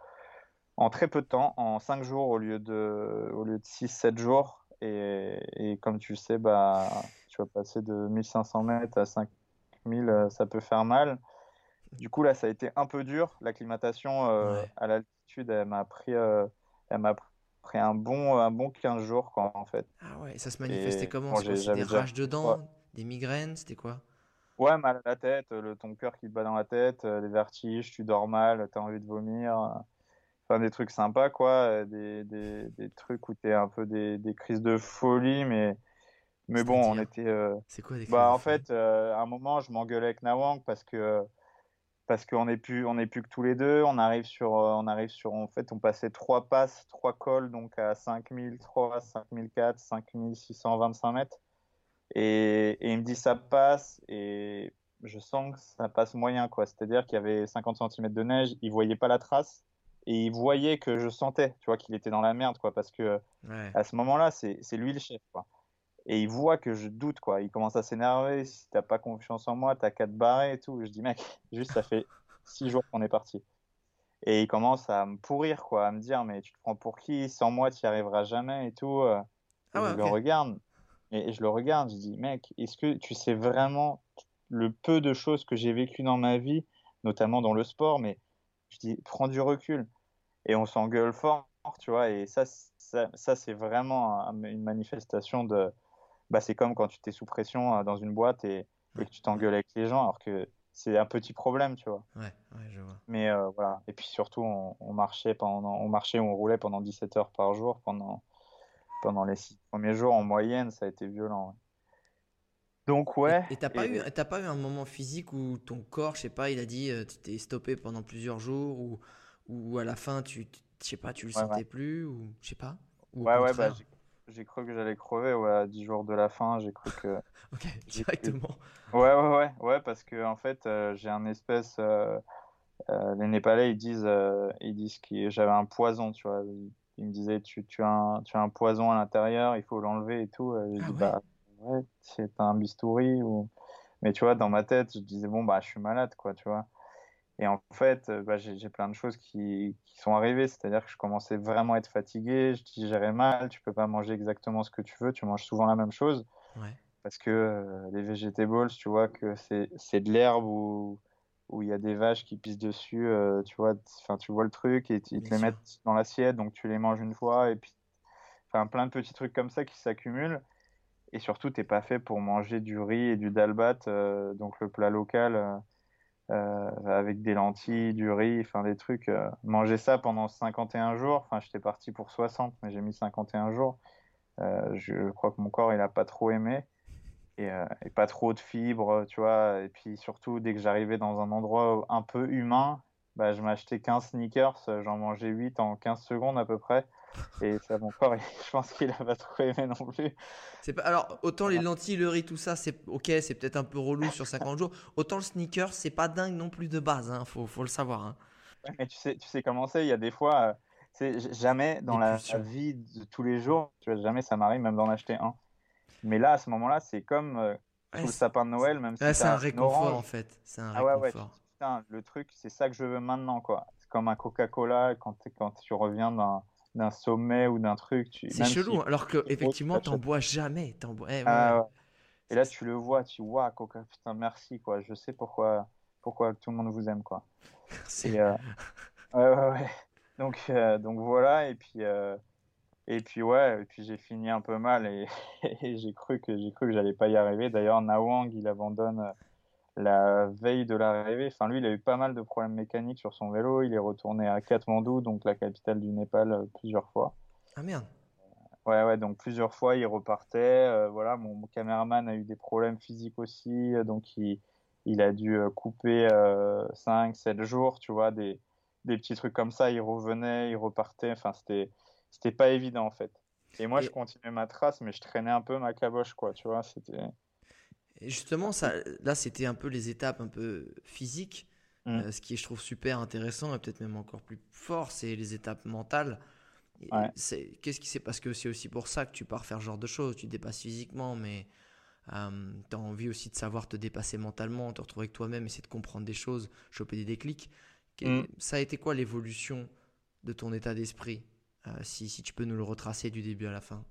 en très peu de temps, en cinq jours au lieu de, au lieu de six sept jours. Et, et comme tu le sais, bah, tu vas passer de mille cinq cents mètres à cinq mille, euh, ça peut faire mal. Du coup, là, ça a été un peu dur. L'acclimatation euh, Ouais. à l'altitude, elle m'a pris, euh, elle m'a pris un bon, un bon quinze jours, quoi, en fait. Ah ouais. Et ça se manifestait Et comment? bon, C'est quoi? j'ai- C'est des j'avais déjà rages fait trois. dedans, des migraines, c'était quoi? Ouais, mal à la tête, le, ton cœur qui te bat dans la tête, euh, les vertiges, tu dors mal, t'as envie de vomir. euh, Enfin, des trucs sympas, quoi. euh, Des, des, des trucs où t'es un peu des, des crises de folie, mais, mais bon, on C'est-à-dire? était. euh, C'est quoi des crises Bah, de en folie? fait, euh, à un moment, je m'engueulais avec Nawang parce que. Parce qu'on n'est plus, on est plus que tous les deux. On arrive sur, euh, on arrive sur, en fait, on passait trois passes, trois cols, donc à cinq mille trois, cinq mille quatre, cinq mille six cent vingt-cinq mètres. Et, et il me dit ça passe et je sens que ça passe moyen quoi. C'est-à-dire qu'il y avait cinquante centimètres de neige, il voyait pas la trace et il voyait que je sentais, tu vois, qu'il était dans la merde quoi. Parce que Ouais. à ce moment-là, c'est c'est lui le chef quoi. Et il voit que je doute quoi. Il commence à s'énerver. Si t'as pas confiance en moi, t'as qu'à te barrer et tout. Je dis mec, juste ça fait six jours qu'on est parti. Et il commence à me pourrir quoi, à me dire mais tu te prends pour qui? Sans moi, tu y arriveras jamais et tout. Ah Et ouais, je le ok. regarde. Et, et je le regarde, je dis, mec, est-ce que tu sais vraiment le peu de choses que j'ai vécues dans ma vie, notamment dans le sport, mais je dis, prends du recul. Et on s'engueule fort, tu vois, et ça, ça, ça c'est vraiment un- une manifestation de. Bah, c'est comme quand tu t'es sous pression euh, dans une boîte et, et Ouais, que tu ouais, t'engueules avec les gens, alors que c'est un petit problème, tu vois. ouais, ouais, je vois. Mais euh, voilà. Et puis surtout, on, on marchait pendant, on marchait, on roulait pendant dix-sept heures par jour pendant, pendant les six premiers jours en moyenne, ça a été violent. Ouais. Donc Et ouais, et t'as pas eu, et t'as pas eu un moment physique où ton corps, je sais pas, il a dit, euh, tu t'es stoppé pendant plusieurs jours ou, ou à la fin, tu, tu- je sais pas, tu le ouais, ouais, sentais plus ou je sais pas, ou au ouais, ouais, bah contraire. j'ai j'ai cru que j'allais crever, ouais, à dix jours de la fin, j'ai cru que Ok, j'ai j'ai- directement. ouais, ouais, ouais, ouais, parce que en fait, euh, j'ai un espèce, euh, euh, les Népalais ils disent, euh, ils disent que j'avais un poison, tu vois, Il me disait, tu, tu, as un, tu as un poison à l'intérieur, il faut l'enlever et tout. J'ai Ah dit, ouais. bah ouais, c'est un bistouri. Ou... Mais tu vois, dans ma tête, je disais, bon, bah je suis malade, quoi, tu vois. Et en fait, bah, j'ai, j'ai plein de choses qui, qui sont arrivées. C'est-à-dire que je commençais vraiment à être fatigué, je digérais mal, tu peux pas manger exactement ce que tu veux, tu manges souvent la même chose. Ouais. Parce que euh, les vegetables, tu vois, que c'est, c'est de l'herbe où où il y a des vaches qui pissent dessus, euh, tu vois, enfin, tu vois le truc et t- ils Bien te les sûr. mettent dans l'assiette, donc tu les manges une fois et puis, enfin, plein de petits trucs comme ça qui s'accumulent. Et surtout, t'es pas fait pour manger du riz et du dalbat, euh, donc le plat local euh, euh, avec des lentilles, du riz, enfin des trucs. Euh, manger ça pendant cinquante et un jours, enfin, j'étais parti pour soixante, mais j'ai mis cinquante et un jours. Euh, je crois que mon corps, il a pas trop aimé. Et, euh, et pas trop de fibres, tu vois. Et puis surtout, dès que j'arrivais dans un endroit un peu humain, bah, je m'achetais quinze sneakers, j'en mangeais huit en quinze secondes à peu près. Et ça, mon corps, je pense qu'il a pas trop aimé non plus. C'est pas... Alors, autant les lentilles, le riz, tout ça, c'est ok, c'est peut-être un peu relou sur cinquante jours. Autant le sneaker, c'est pas dingue non plus de base, hein, faut, faut le savoir. Hein. Ouais, mais tu sais, tu sais comment c'est, il y a des fois, euh, c'est j- jamais dans Les la pulsions. vie de tous les jours, tu vois, jamais ça m'arrive même d'en acheter un. Mais là, à ce moment-là, c'est comme euh, Ouais, sous le c'est sapin de Noël, même ouais, si tu c'est un as une réconfort en orange. fait. C'est un Ah ouais, ouais, tu te réconfort. dis, putain, le truc, c'est ça que je veux maintenant, quoi. C'est comme un Coca-Cola quand, t'es- quand tu reviens d'un d'un sommet ou d'un truc, tu, C'est même chelou, si hein, alors que c'est gros, tu effectivement, t'en l'achètes. bois jamais. T'en bois... eh, ouais, ouais. Ah ouais. Et là, tu le vois, tu vois, Coca, putain, merci, quoi. Je sais pourquoi, pourquoi tout le monde vous aime, quoi. C'est- Et euh, ouais, ouais, ouais. Donc, euh, donc voilà, et puis, euh, et puis ouais, et puis j'ai fini un peu mal et, et j'ai cru que j'ai cru que j'allais pas y arriver. D'ailleurs, Nawang, il abandonne euh, la veille de l'arrivée. Enfin, lui, il a eu pas mal de problèmes mécaniques sur son vélo. Il est retourné à Katmandou, donc la capitale du Népal, euh, plusieurs fois. Ah merde. Ouais, ouais, donc plusieurs fois, il repartait. Euh, voilà, mon, mon caméraman a eu des problèmes physiques aussi, euh, donc il, il a dû euh, couper euh, cinq, sept jours, tu vois, des, des petits trucs comme ça. Il revenait, il repartait. Enfin, c'était, c'était pas évident, en fait. Et moi, je Et, continuais ma trace, mais je traînais un peu ma caboche, quoi, tu vois, c'était... et justement, ça, là, c'était un peu les étapes un peu physiques. Mm, Euh, ce qui est, je trouve, super intéressant et peut-être même encore plus fort, c'est les étapes mentales. Et ouais. c'est, qu'est-ce qui c'est parce que c'est aussi pour ça que tu pars faire ce genre de choses. Tu te dépasses physiquement, mais euh, tu as envie aussi de savoir te dépasser mentalement, te retrouver avec toi-même, essayer de comprendre des choses, choper des déclics. Mm. Qu'est- Ça a été quoi l'évolution de ton état d'esprit, euh, si, si tu peux nous le retracer du début à la fin?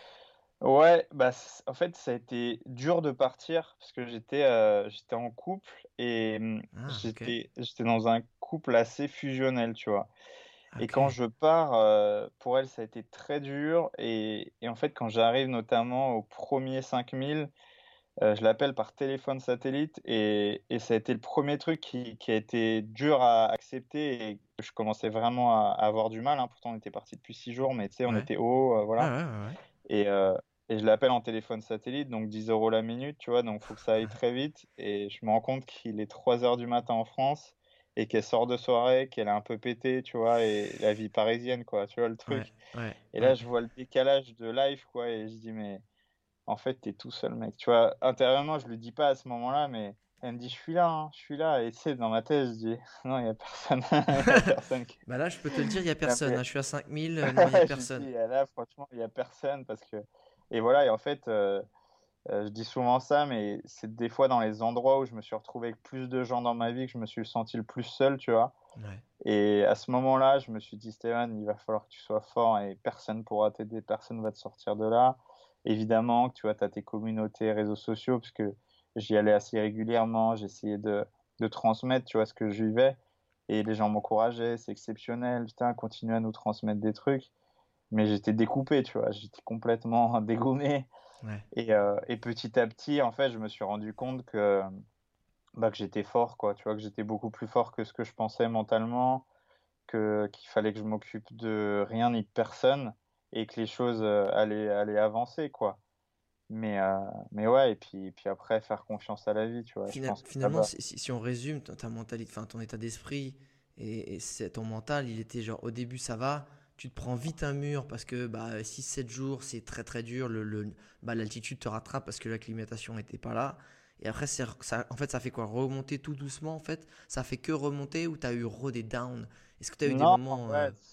Ouais, bah, c- en fait, ça a été dur de partir parce que j'étais euh, j'étais en couple et hum, Ah, ok. j'étais j'étais dans un couple assez fusionnel, tu vois. Et Ok. quand je pars, euh, pour elle, ça a été très dur. Et, et en fait, quand j'arrive notamment au premier cinq mille, euh, je l'appelle par téléphone satellite et, et ça a été le premier truc qui, qui a été dur à accepter et que je commençais vraiment à, à avoir du mal, hein. Pourtant, on était parti depuis six jours, mais tu sais, on Ouais. était haut, euh, Ouais, voilà. ouais, ouais. Et, euh, et je l'appelle en téléphone satellite, donc dix euros la minute, tu vois, donc il faut que ça aille très vite. Et je me rends compte qu'il est trois heures du matin en France et qu'elle sort de soirée, qu'elle est un peu pétée, tu vois, et la vie parisienne, quoi, tu vois, le Ouais, truc. ouais, Et là, ouais. je vois le décalage de life, quoi, et je dis, mais en fait, t'es tout seul, mec. Tu vois, intérieurement, je le dis pas à ce moment-là, mais elle me dit, je suis là, hein, je suis là. Et tu sais, dans ma tête, je dis, non, il y a personne, il y a personne qui Bah là, je peux te le dire, il n'y a qui personne. Hein. m'appelle. Je suis à cinq mille. Euh, non, il n'y a Je lui personne. dis, là, franchement, il y a personne parce que. Et voilà, et en fait. euh, Euh, je dis souvent ça, mais c'est des fois dans les endroits où je me suis retrouvé avec plus de gens dans ma vie que je me suis senti le plus seul, tu vois. Ouais, Et à ce moment-là, je me suis dit, Stéphane, il va falloir que tu sois fort et personne pourra t'aider, personne va te sortir de là. Évidemment, tu vois, tu as tes communautés, réseaux sociaux, parce que j'y allais assez régulièrement, j'essayais de, de transmettre, tu vois, ce que je vivais. Et les gens m'encourageaient, c'est exceptionnel, putain, continue à nous transmettre des trucs. Mais j'étais découpé, tu vois, j'étais complètement dégommé. ouais. Et, euh, et petit à petit, en fait, je me suis rendu compte que, bah, que j'étais fort, quoi. Tu vois, que j'étais beaucoup plus fort que ce que je pensais mentalement, que, qu'il fallait que je m'occupe de rien ni de personne et que les choses euh, allaient, allaient avancer, quoi. Mais, euh, mais ouais, et puis, puis après, faire confiance à la vie, tu vois. Je Final- pense que finalement, là-bas. si, si- si on résume ta, ta mentalité, enfin ton état d'esprit et, et c'est ton mental, il était genre au début ça va, tu te prends vite un mur parce que bah, six sept jours c'est très très dur, le, le- bah, l'altitude te rattrape parce que l'acclimatation n'était pas là. Et après, c'est, ça, en fait, ça fait quoi? Remonter tout doucement en fait? Ça fait que remonter ou tu as eu re des downs? Est-ce que tu as eu des Non, moments. ouais, euh,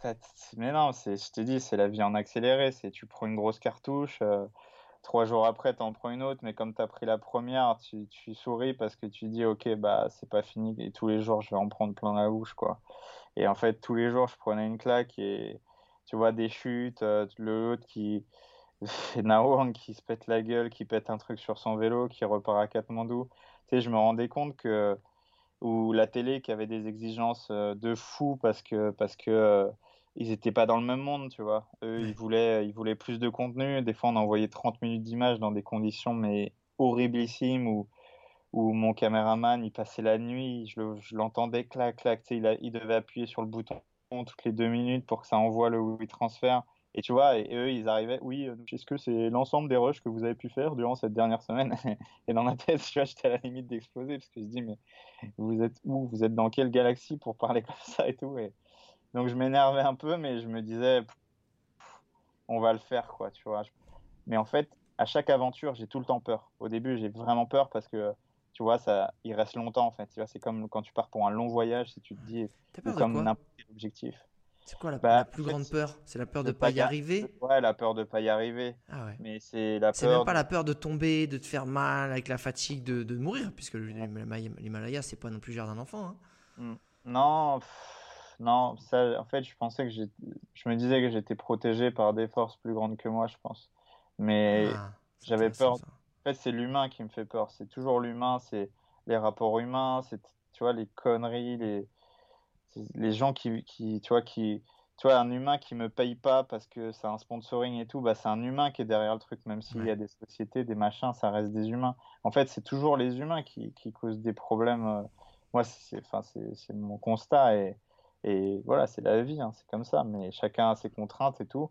t'as- mais non, c'est, je t'ai dit, c'est la vie en accéléré. C'est tu prends une grosse cartouche, euh, trois jours après, t'en prends une autre, mais comme t'as pris la première, tu, tu souris parce que tu dis, ok, bah c'est pas fini et tous les jours, je vais en prendre plein la bouche, quoi. Et en fait, tous les jours, je prenais une claque et tu vois des chutes, euh, le l'autre qui, Nawang qui se pète la gueule, qui pète un truc sur son vélo, qui repart à Katmandou. Tu sais, je me rendais compte que ou la télé qui avait des exigences euh, de fou parce que parce que euh, ils étaient pas dans le même monde, tu vois. Eux, ils Ouais. voulaient ils voulaient plus de contenu. Des fois, on envoyait trente minutes d'image dans des conditions mais horriblissimes où où mon caméraman, il passait la nuit, je le- je l'entendais clac clac, tu sais, il a- il devait appuyer sur le bouton toutes les deux minutes pour que ça envoie le WeTransfer. Et tu vois, et eux, ils arrivaient, oui, euh, est-ce que c'est l'ensemble des rushs que vous avez pu faire durant cette dernière semaine? Et dans ma tête, tu vois, j'étais à la limite d'exploser parce que je dis, mais vous êtes où? Vous êtes dans quelle galaxie pour parler comme ça et tout? Et donc je m'énervais un peu, mais je me disais, pff, on va le faire, quoi, tu vois. Mais en fait, à chaque aventure, j'ai tout le temps peur. Au début, j'ai vraiment peur parce que, tu vois, ça, il reste longtemps, en fait. Tu vois, c'est comme quand tu pars pour un long voyage, si tu te dis, T'as ou peur de comme quoi? n'importe quel objectif. C'est quoi la, la Bah, en plus fait, grande c'est peur? C'est la peur de de pas pas y y a- arriver? ouais, la peur de pas y arriver. Ah ouais. Mais c'est la C'est même peur pas de, la peur de tomber, de te faire mal avec la fatigue de, de mourir, puisque l'Himalaya, l'Himalaya, c'est pas non plus le jardin d'enfant, hein. Hmm. Non, pff, non, ça, en fait, je pensais que j'ai, je me disais que j'étais protégé par des forces plus grandes que moi, je pense. Mais Ah, c'est j'avais intéressant peur. En ça. fait, c'est l'humain qui me fait peur. C'est toujours l'humain, c'est les rapports humains, c'est, tu vois, les conneries, les, c'est les gens qui, qui, tu vois, qui, tu vois, un humain qui me paye pas parce que c'est un sponsoring et tout, bah, c'est un humain qui est derrière le truc, même s'il y Ouais. a des sociétés, des machins, ça reste des humains. En fait, c'est toujours les humains qui, qui causent des problèmes. euh. Moi, c'est, enfin, c'est, c'est mon constat et, et voilà, c'est la vie, hein, c'est comme ça, mais chacun a ses contraintes et tout.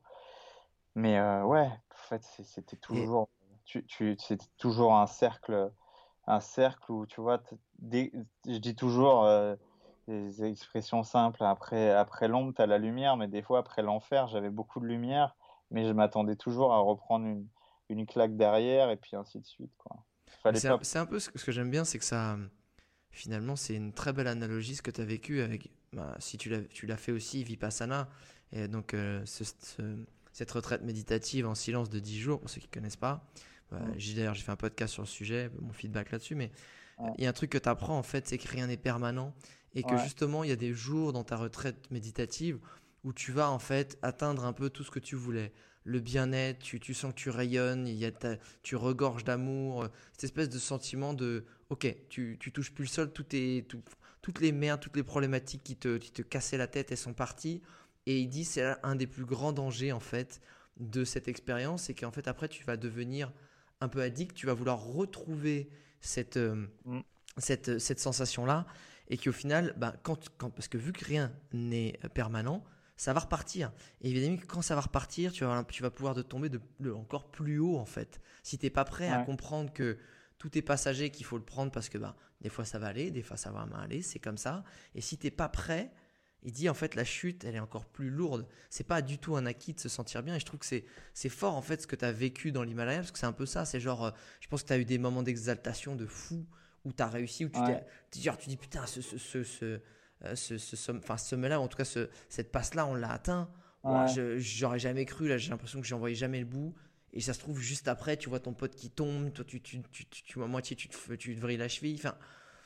Mais euh, ouais, en fait, c'est- c'était Et toujours, tu, tu, c'était toujours un cercle un cercle où, tu vois, t- dès- je dis toujours euh, des expressions simples, après, après l'ombre, tu as la lumière, mais des fois, après l'enfer, j'avais beaucoup de lumière, mais je m'attendais toujours à reprendre une, une claque derrière, et puis ainsi de suite, quoi. mais Fallait c'est un, pas... c'est un peu ce que, ce que j'aime bien, c'est que ça, finalement, c'est une très belle analogie ce que tu as vécu avec, bah, si tu l'as, tu l'as fait aussi, Vipassana, et donc euh, ce- ce- cette retraite méditative en silence de dix jours, pour ceux qui ne connaissent pas. Bah, Mm, j'ai, d'ailleurs, j'ai fait un podcast sur le sujet, mon feedback là-dessus, mais ouais, il y a un truc que tu apprends en fait, c'est que rien n'est permanent et que ouais, justement, il y a des jours dans ta retraite méditative où tu vas en fait atteindre un peu tout ce que tu voulais. Le bien-être, tu, tu sens que tu rayonnes, il y a ta- tu regorges d'amour, euh, cette espèce de sentiment de ok, tu, tu touches plus le sol, tout est, tout- toutes les merdes, toutes les problématiques qui te, qui te cassaient la tête, elles sont parties. Et il dit c'est un des plus grands dangers en fait de cette expérience, c'est qu'en fait après tu vas devenir un peu addict, tu vas vouloir retrouver cette, euh, mm, cette, cette sensation-là, et qu'au final, bah, quand, quand, parce que vu que rien n'est permanent, ça va repartir. Et évidemment, quand ça va repartir, tu vas, tu vas pouvoir te tomber de, de encore plus haut, en fait. Si tu n'es pas prêt à ouais, comprendre que tout est passager, qu'il faut le prendre parce que bah, des fois ça va aller, des fois ça va mal aller, c'est comme ça. Et si tu n'es pas prêt, il dit en fait la chute, elle est encore plus lourde. C'est pas du tout un acquis de se sentir bien. Et je trouve que c'est, c'est fort en fait ce que tu as vécu dans l'Himalaya, parce que c'est un peu ça. C'est genre, euh, je pense que tu as eu des moments d'exaltation de fou où tu as réussi, où tu ouais, t'es, tu, genre, tu dis putain, ce, ce, ce, ce, euh, ce, ce somme- enfin, ce sommet-là, ou en tout cas ce, cette passe-là, on l'a atteint. Ouah, ouais. je, j'aurais jamais cru, là j'ai l'impression que j'en voyais jamais le bout. Et ça se trouve juste après, tu vois ton pote qui tombe, toi tu, tu, tu, tu, tu- à moitié tu te, tu te vrilles la cheville. Enfin,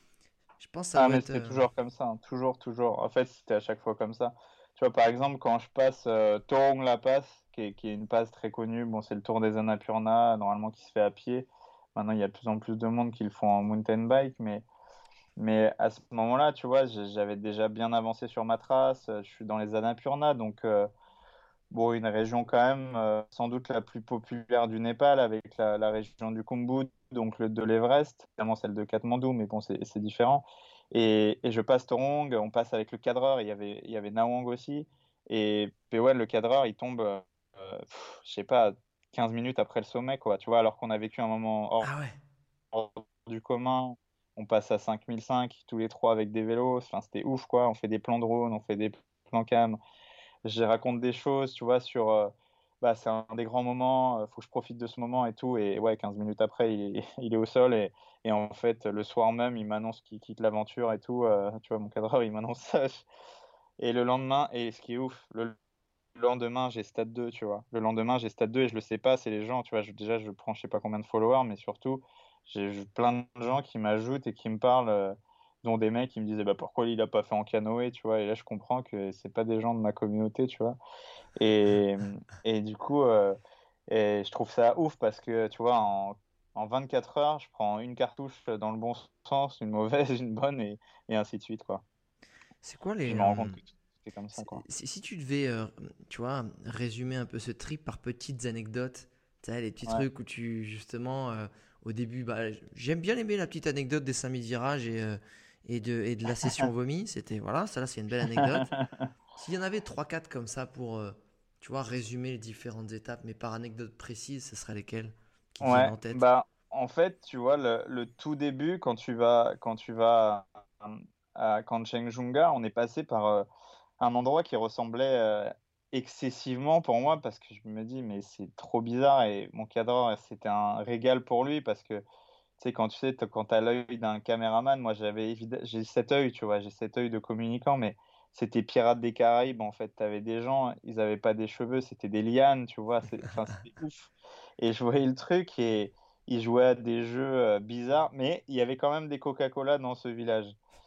je pense que ça Ah, doit mais être. c'était euh, toujours comme ça, hein, toujours, toujours. En fait, c'était à chaque fois comme ça. Tu vois, par exemple, quand je passe euh, Torong La Pass, qui est, qui est une passe très connue, bon, c'est le tour des Annapurna, normalement qui se fait à pied. Maintenant, il y a de plus en plus de monde qui le font en mountain bike, mais, mais à ce moment-là, tu vois, j'ai- j'avais déjà bien avancé sur ma trace. euh, Je suis dans les Annapurna, donc euh, bon, une région quand même euh, sans doute la plus populaire du Népal, avec la, la région du Khumbu, donc le, de l'Everest, évidemment celle de Katmandou, mais bon, c'est c'est différent. Et, et je passe Torong, on passe avec le cadreur, il y avait, il y avait Nawang aussi. Et puis ouais, le cadreur, il tombe, euh, pff, je sais pas, quinze minutes après le sommet, quoi. Tu vois, alors qu'on a vécu un moment hors, Ah ouais. hors du commun, on passe à cinq mille cinq, tous les trois avec des vélos, enfin, c'était ouf, quoi. On fait des plans drone, on fait des plans cam, je raconte des choses, tu vois, sur euh, bah, c'est un des grands moments, euh, faut que je profite de ce moment et tout. Et ouais, quinze minutes après, il est, il est au sol. Et, et en fait, le soir même, il m'annonce qu'il quitte l'aventure et tout. euh, tu vois, mon cadreur, il m'annonce ça. Et le lendemain, et ce qui est ouf, le le lendemain, j'ai stade deux, tu vois. Le lendemain, j'ai stade deux et je le sais pas, c'est les gens, tu vois. Je, déjà, je prends je sais pas combien de followers, mais surtout, j'ai j'ai plein de gens qui m'ajoutent et qui me parlent, euh, dont des mecs qui me disaient bah, pourquoi il a pas fait en canoë, tu vois. Et là, je comprends que c'est pas des gens de ma communauté, tu vois. Et, et du coup, euh, et je trouve ça ouf parce que, tu vois, en, en vingt-quatre heures, je prends une cartouche dans le bon sens, une mauvaise, une bonne, et, et ainsi de suite, quoi. C'est quoi Puis je les. me rends euh, compte que tout est comme ça, c'est- quoi. si, si tu devais, euh, tu vois, résumer un peu ce trip par petites anecdotes, tu sais, les petits Ouais. trucs où tu, justement, euh, au début, bah, j'aime bien aimer la petite anecdote des cinq mille virages et, euh, et, de, et de la session vomi. C'était, voilà, ça là, c'est une belle anecdote. S'il y en avait trois quatre comme ça pour, euh, tu vois, résumer les différentes étapes, mais par anecdote précise, ce serait lesquelles qui te viennent Ouais, en tête? bah en fait, tu vois, le, le tout début, quand tu vas, quand tu vas à, à Kanchenjunga, on est passé par euh, un endroit qui ressemblait euh, excessivement pour moi parce que je me dis, mais c'est trop bizarre et mon cadreur, c'était un régal pour lui parce que, tu sais, quand tu sais, t'as- quand tu as l'œil d'un caméraman, moi j'avais évidemment, j'ai cet œil, tu vois, j'ai cet œil de communicant, mais c'était Pirates des Caraïbes, en fait, tu avais des gens, ils n'avaient pas des cheveux, c'était des lianes, tu vois, c'est, enfin, c'était ouf. Et je voyais le truc et ils jouaient à des jeux euh, bizarres, mais il y avait quand même des Coca-Cola dans ce village.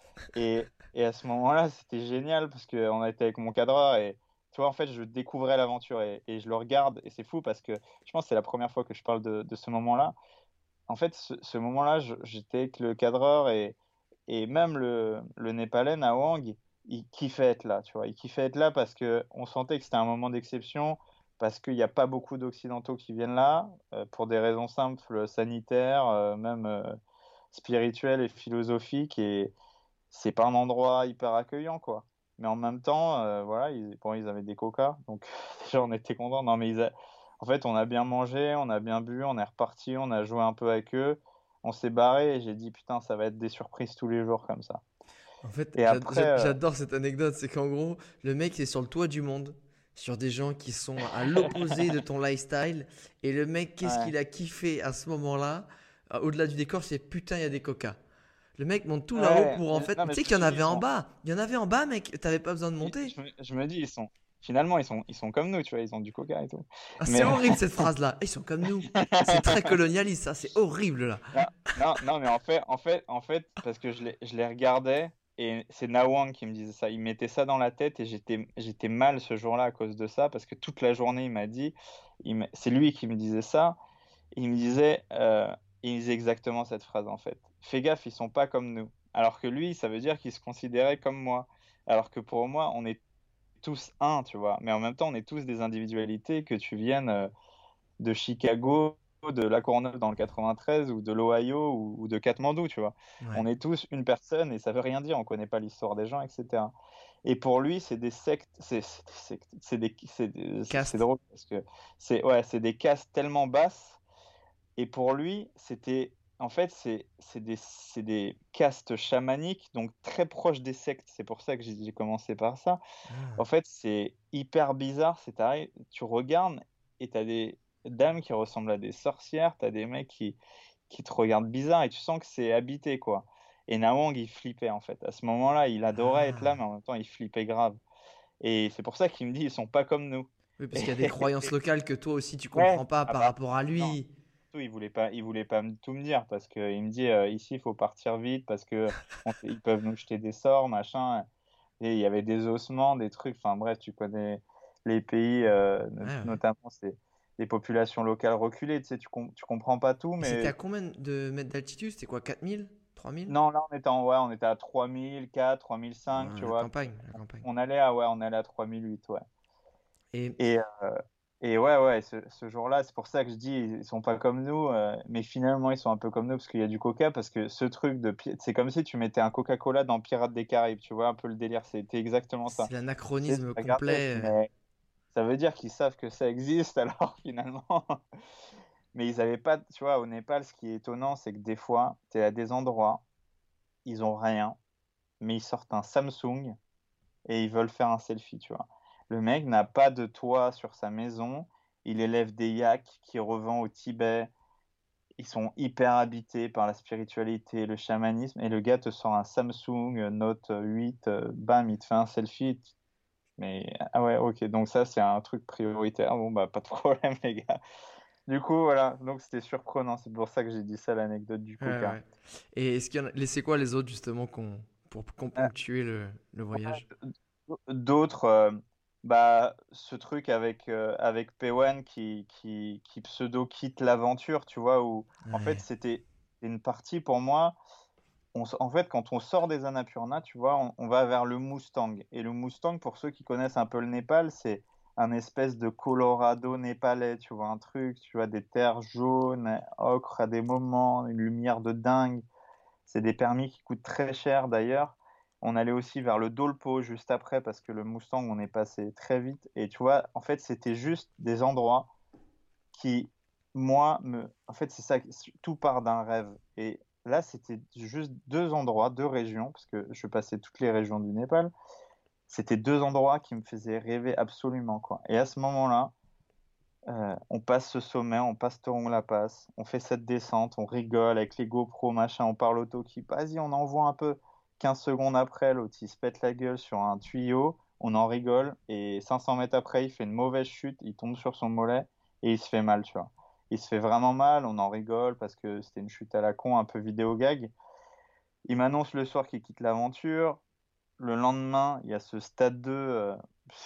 Et, et à ce moment-là, c'était génial parce qu'on était avec mon cadreur et tu vois, en fait, je découvrais l'aventure et, et je le regarde et c'est fou parce que je pense que c'est la première fois que je parle de, de ce moment-là. En fait, ce, ce moment-là, je- j'étais avec le cadreur et, et même le, le Népalais, Nawang, il kiffait être là, tu vois. Il kiffait être là parce que on sentait que c'était un moment d'exception, parce qu'il n'y a pas beaucoup d'Occidentaux qui viennent là, euh, pour des raisons simples, sanitaires, euh, même euh, spirituelles et philosophiques. Et c'est pas un endroit hyper accueillant, quoi. Mais en même temps, euh, voilà, ils, bon, ils avaient des coca, donc déjà on était contents. Non, mais ils a- en fait, on a bien mangé, on a bien bu, on est reparti, on a joué un peu avec eux, on s'est barré et j'ai dit putain, ça va être des surprises tous les jours comme ça. En fait, Et j'ad- après, j'ad- euh, j'adore cette anecdote. C'est qu'en gros, le mec est sur le toit du monde, sur des gens qui sont à l'opposé de ton lifestyle. Et le mec, qu'est-ce ouais, qu'il a kiffé à ce moment-là, euh, au-delà du décor, c'est putain, il y a des coca. Le mec monte tout là-haut ouais, pour en mais- fait. non, Mais mais tu sais je me qu'il y en suis dit, ils avait en sont, bas. Il y en avait en bas, mec. T'avais pas besoin de ils- monter. je me, je me dis, ils sont, finalement, ils sont, ils sont comme nous, tu vois, ils ont du coca et tout. Ah, c'est Mais horrible cette phrase-là. Ils sont comme nous. C'est très colonialiste, ça. C'est horrible là. non, non, non, mais en fait, en fait, en fait, parce que je les, je les regardais et c'est Nawang qui me disait ça. Il mettait ça dans la tête et j'étais, j'étais mal ce jour-là à cause de ça parce que toute la journée il m'a dit, il m'a- c'est lui qui me disait ça. Il me disait, euh, il disait exactement cette phrase en fait. Fais gaffe, ils sont pas comme nous. Alors que lui, ça veut dire qu'il se considérait comme moi. Alors que pour moi, on est tous un, tu vois. Mais en même temps, on est tous des individualités que tu viennes. euh, de Chicago, de La Courneuve dans le quatre-vingt-treize ou de l'Ohio ou, ou de Katmandou, tu vois. Ouais. On est tous une personne et ça veut rien dire, on connaît pas l'histoire des gens, et cetera. Et pour lui, c'est des sectes, c'est c'est des sectes, c'est des- c'est des- c'est- c'est Caste. drôle parce que c'est ouais, c'est des castes tellement basses. Et pour lui, c'était en fait c'est c'est des c'est des castes chamaniques, donc très proches des sectes. C'est pour ça que j'ai j'ai commencé par ça. En Ah. fait, c'est hyper bizarre. C'est pareil, tu regardes et t'as des dames qui ressemblent à des sorcières, t'as des mecs qui, qui te regardent bizarre et tu sens que c'est habité, quoi. Et Nawang, il flippait, en fait. À ce moment-là, il adorait être là, Ah. mais en même temps, il flippait grave. Et c'est pour ça qu'il me dit, ils sont pas comme nous. Oui, parce Et... qu'il y a des croyances locales que toi aussi tu Ouais, comprends pas ah par bah, rapport à non, lui. tout, il voulait pas, il voulait pas me- tout me dire parce que il me dit, euh, ici, il faut partir vite parce que on- ils peuvent nous jeter des sorts, machin. Et il y avait des ossements, des trucs. Enfin bref, tu connais les pays, euh, Ouais, not- ouais. notamment c'est des populations locales reculées. Tu sais, tu, com- tu comprends pas tout, Et c'était à mais combien de mètres d'altitude? C'était quoi, quatre mille? trois mille? non, là on était en, ouais, on était à trois mille quatre, trois mille cinq, Ouais, tu la vois. campagne, la campagne. On allait à, ouais, on allait à trois mille huit, ouais. Et Et, euh, et ouais, ouais, ce, ce jour-là, c'est pour ça que je dis, ils sont pas comme nous, euh, mais finalement ils sont un peu comme nous parce qu'il y a du coca, parce que ce truc de, pi- c'est comme si tu mettais un Coca-Cola dans Pirates des Caraïbes, tu vois, un peu le délire, c'était exactement ça. c'est Tu sais, tu l'anachronisme regardais, tu complet. euh. mets ça veut dire qu'ils savent que ça existe alors finalement. Mais ils avaient pas, tu vois, au Népal, ce qui est étonnant, c'est que des fois, tu es à des endroits, ils ont rien, mais ils sortent un Samsung et ils veulent faire un selfie, tu vois. Le mec n'a pas de toit sur sa maison, il élève des yaks qu'il revend au Tibet. Ils sont hyper habités par la spiritualité, le chamanisme, et le gars te sort un Samsung Note huit, euh, bam, il te fait un selfie. Mais ah ouais, ok, donc ça c'est un truc prioritaire. Bon bah pas de problème les gars. Du coup voilà, donc c'était surprenant. C'est pour ça que j'ai dit ça l'anecdote du Ouais, coca. ouais. Et est-ce qu'il y en a... c'est quoi les autres justement qu'on... pour qu'on Euh, ponctuer le, le voyage? D'autres, euh, bah ce truc avec euh, avec Pewan qui qui qui pseudo quitte l'aventure, tu vois, où en fait Ouais, c'était une partie pour moi. On s- en fait, quand on sort des Annapurna, tu vois, on, on va vers le Mustang. Et le Mustang, pour ceux qui connaissent un peu le Népal, c'est un espèce de Colorado népalais, tu vois, un truc, tu vois, des terres jaunes, ocre à des moments, une lumière de dingue. C'est des permis qui coûtent très cher d'ailleurs. On allait aussi vers le Dolpo juste après parce que le Mustang, on est passé très vite. Et tu vois, en fait, c'était juste des endroits qui, moi, me... En fait, c'est ça, tout part d'un rêve. Et là, c'était juste deux endroits, deux régions, parce que je passais toutes les régions du Népal. C'était deux endroits qui me faisaient rêver absolument, quoi. Et à ce moment-là, euh, on passe ce sommet, on passe Torong La Passe, on fait cette descente, on rigole avec les GoPro, machin, on parle au Toki. Vas-y, on envoie un peu. quinze secondes après, l'autre, il se pète la gueule sur un tuyau, on en rigole, et cinq cents mètres après, il fait une mauvaise chute, il tombe sur son mollet, et il se fait mal, tu vois. Il se fait vraiment mal, on en rigole, parce que c'était une chute à la con, un peu vidéo gag. Il m'annonce le soir qu'il quitte l'aventure. Le lendemain, il y a ce stade deux euh,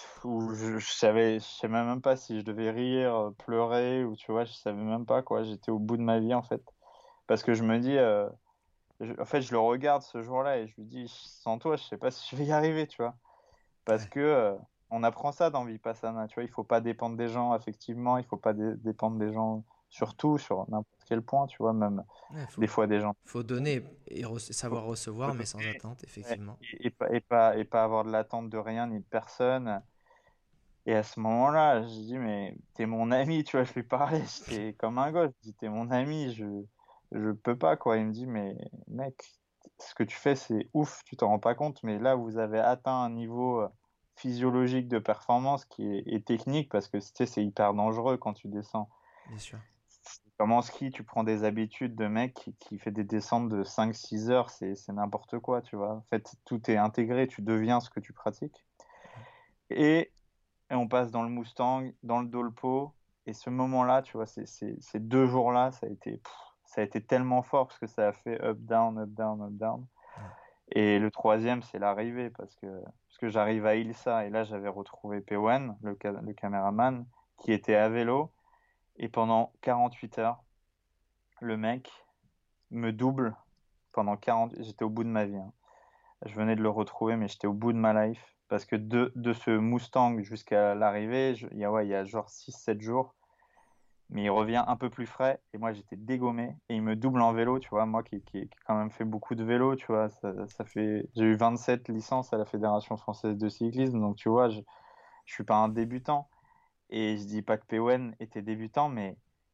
où je, je savais, je savais même pas si je devais rire, euh, pleurer, ou tu vois, je savais même pas quoi. J'étais au bout de ma vie, en fait. Parce que je me dis, euh, je- en fait, je le regarde ce jour-là et je lui dis, sans toi, je sais pas si je vais y arriver, tu vois. Parce ouais. que euh, on apprend ça dans Vipassana, tu vois. Il faut pas dépendre des gens, effectivement. Il faut pas dé- dépendre des gens, surtout sur n'importe quel point, tu vois. Même Ouais, faut, des fois des gens. faut donner et rece- Faut, savoir faut recevoir, mais sans donner, attente, ouais, effectivement. et, et pas, et, pas, et pas avoir de l'attente de rien ni de personne. Et à ce moment-là, je dis, mais t'es mon ami, tu vois, je lui parlais, j'étais comme un gosse, je dis, t'es mon ami, je, je peux pas, quoi. Il me dit, mais mec, ce que tu fais, c'est ouf, tu t'en rends pas compte, mais là, vous avez atteint un niveau euh, physiologique de performance qui est, est technique, parce que tu sais, c'est hyper dangereux quand tu descends. Bien sûr. Comme en ski, tu prends des habitudes de mec qui, qui fait des descentes de cinq six heures, c'est, c'est n'importe quoi, tu vois. En fait, tout est intégré, tu deviens ce que tu pratiques. Et et on passe dans le Mustang, dans le Dolpo. Et ce moment-là, tu vois, ces, ces, ces deux jours-là, ça a été, pff, ça a été tellement fort parce que ça a fait up, down, up, down, up, down. Ouais. Et le troisième, c'est l'arrivée parce que, parce que j'arrive à Ilsa et là, j'avais retrouvé Pewan, le, ca- le caméraman, qui était à vélo. Et pendant quarante-huit heures, le mec me double pendant quarante. J'étais au bout de ma vie, hein. Je venais de le retrouver, mais j'étais au bout de ma life. Parce que de, de ce Mustang jusqu'à l'arrivée, je- il y a, ouais, il y a genre six sept jours, mais il revient un peu plus frais. Et moi, j'étais dégommé. Et il me double en vélo, tu vois. Moi qui, qui, qui ai quand même fait beaucoup de vélo, tu vois. Ça, ça fait... J'ai eu vingt-sept licences à la Fédération française de cyclisme. Donc, tu vois, je, je suis pas un débutant. Et je dis pas que P O N était débutant, mais,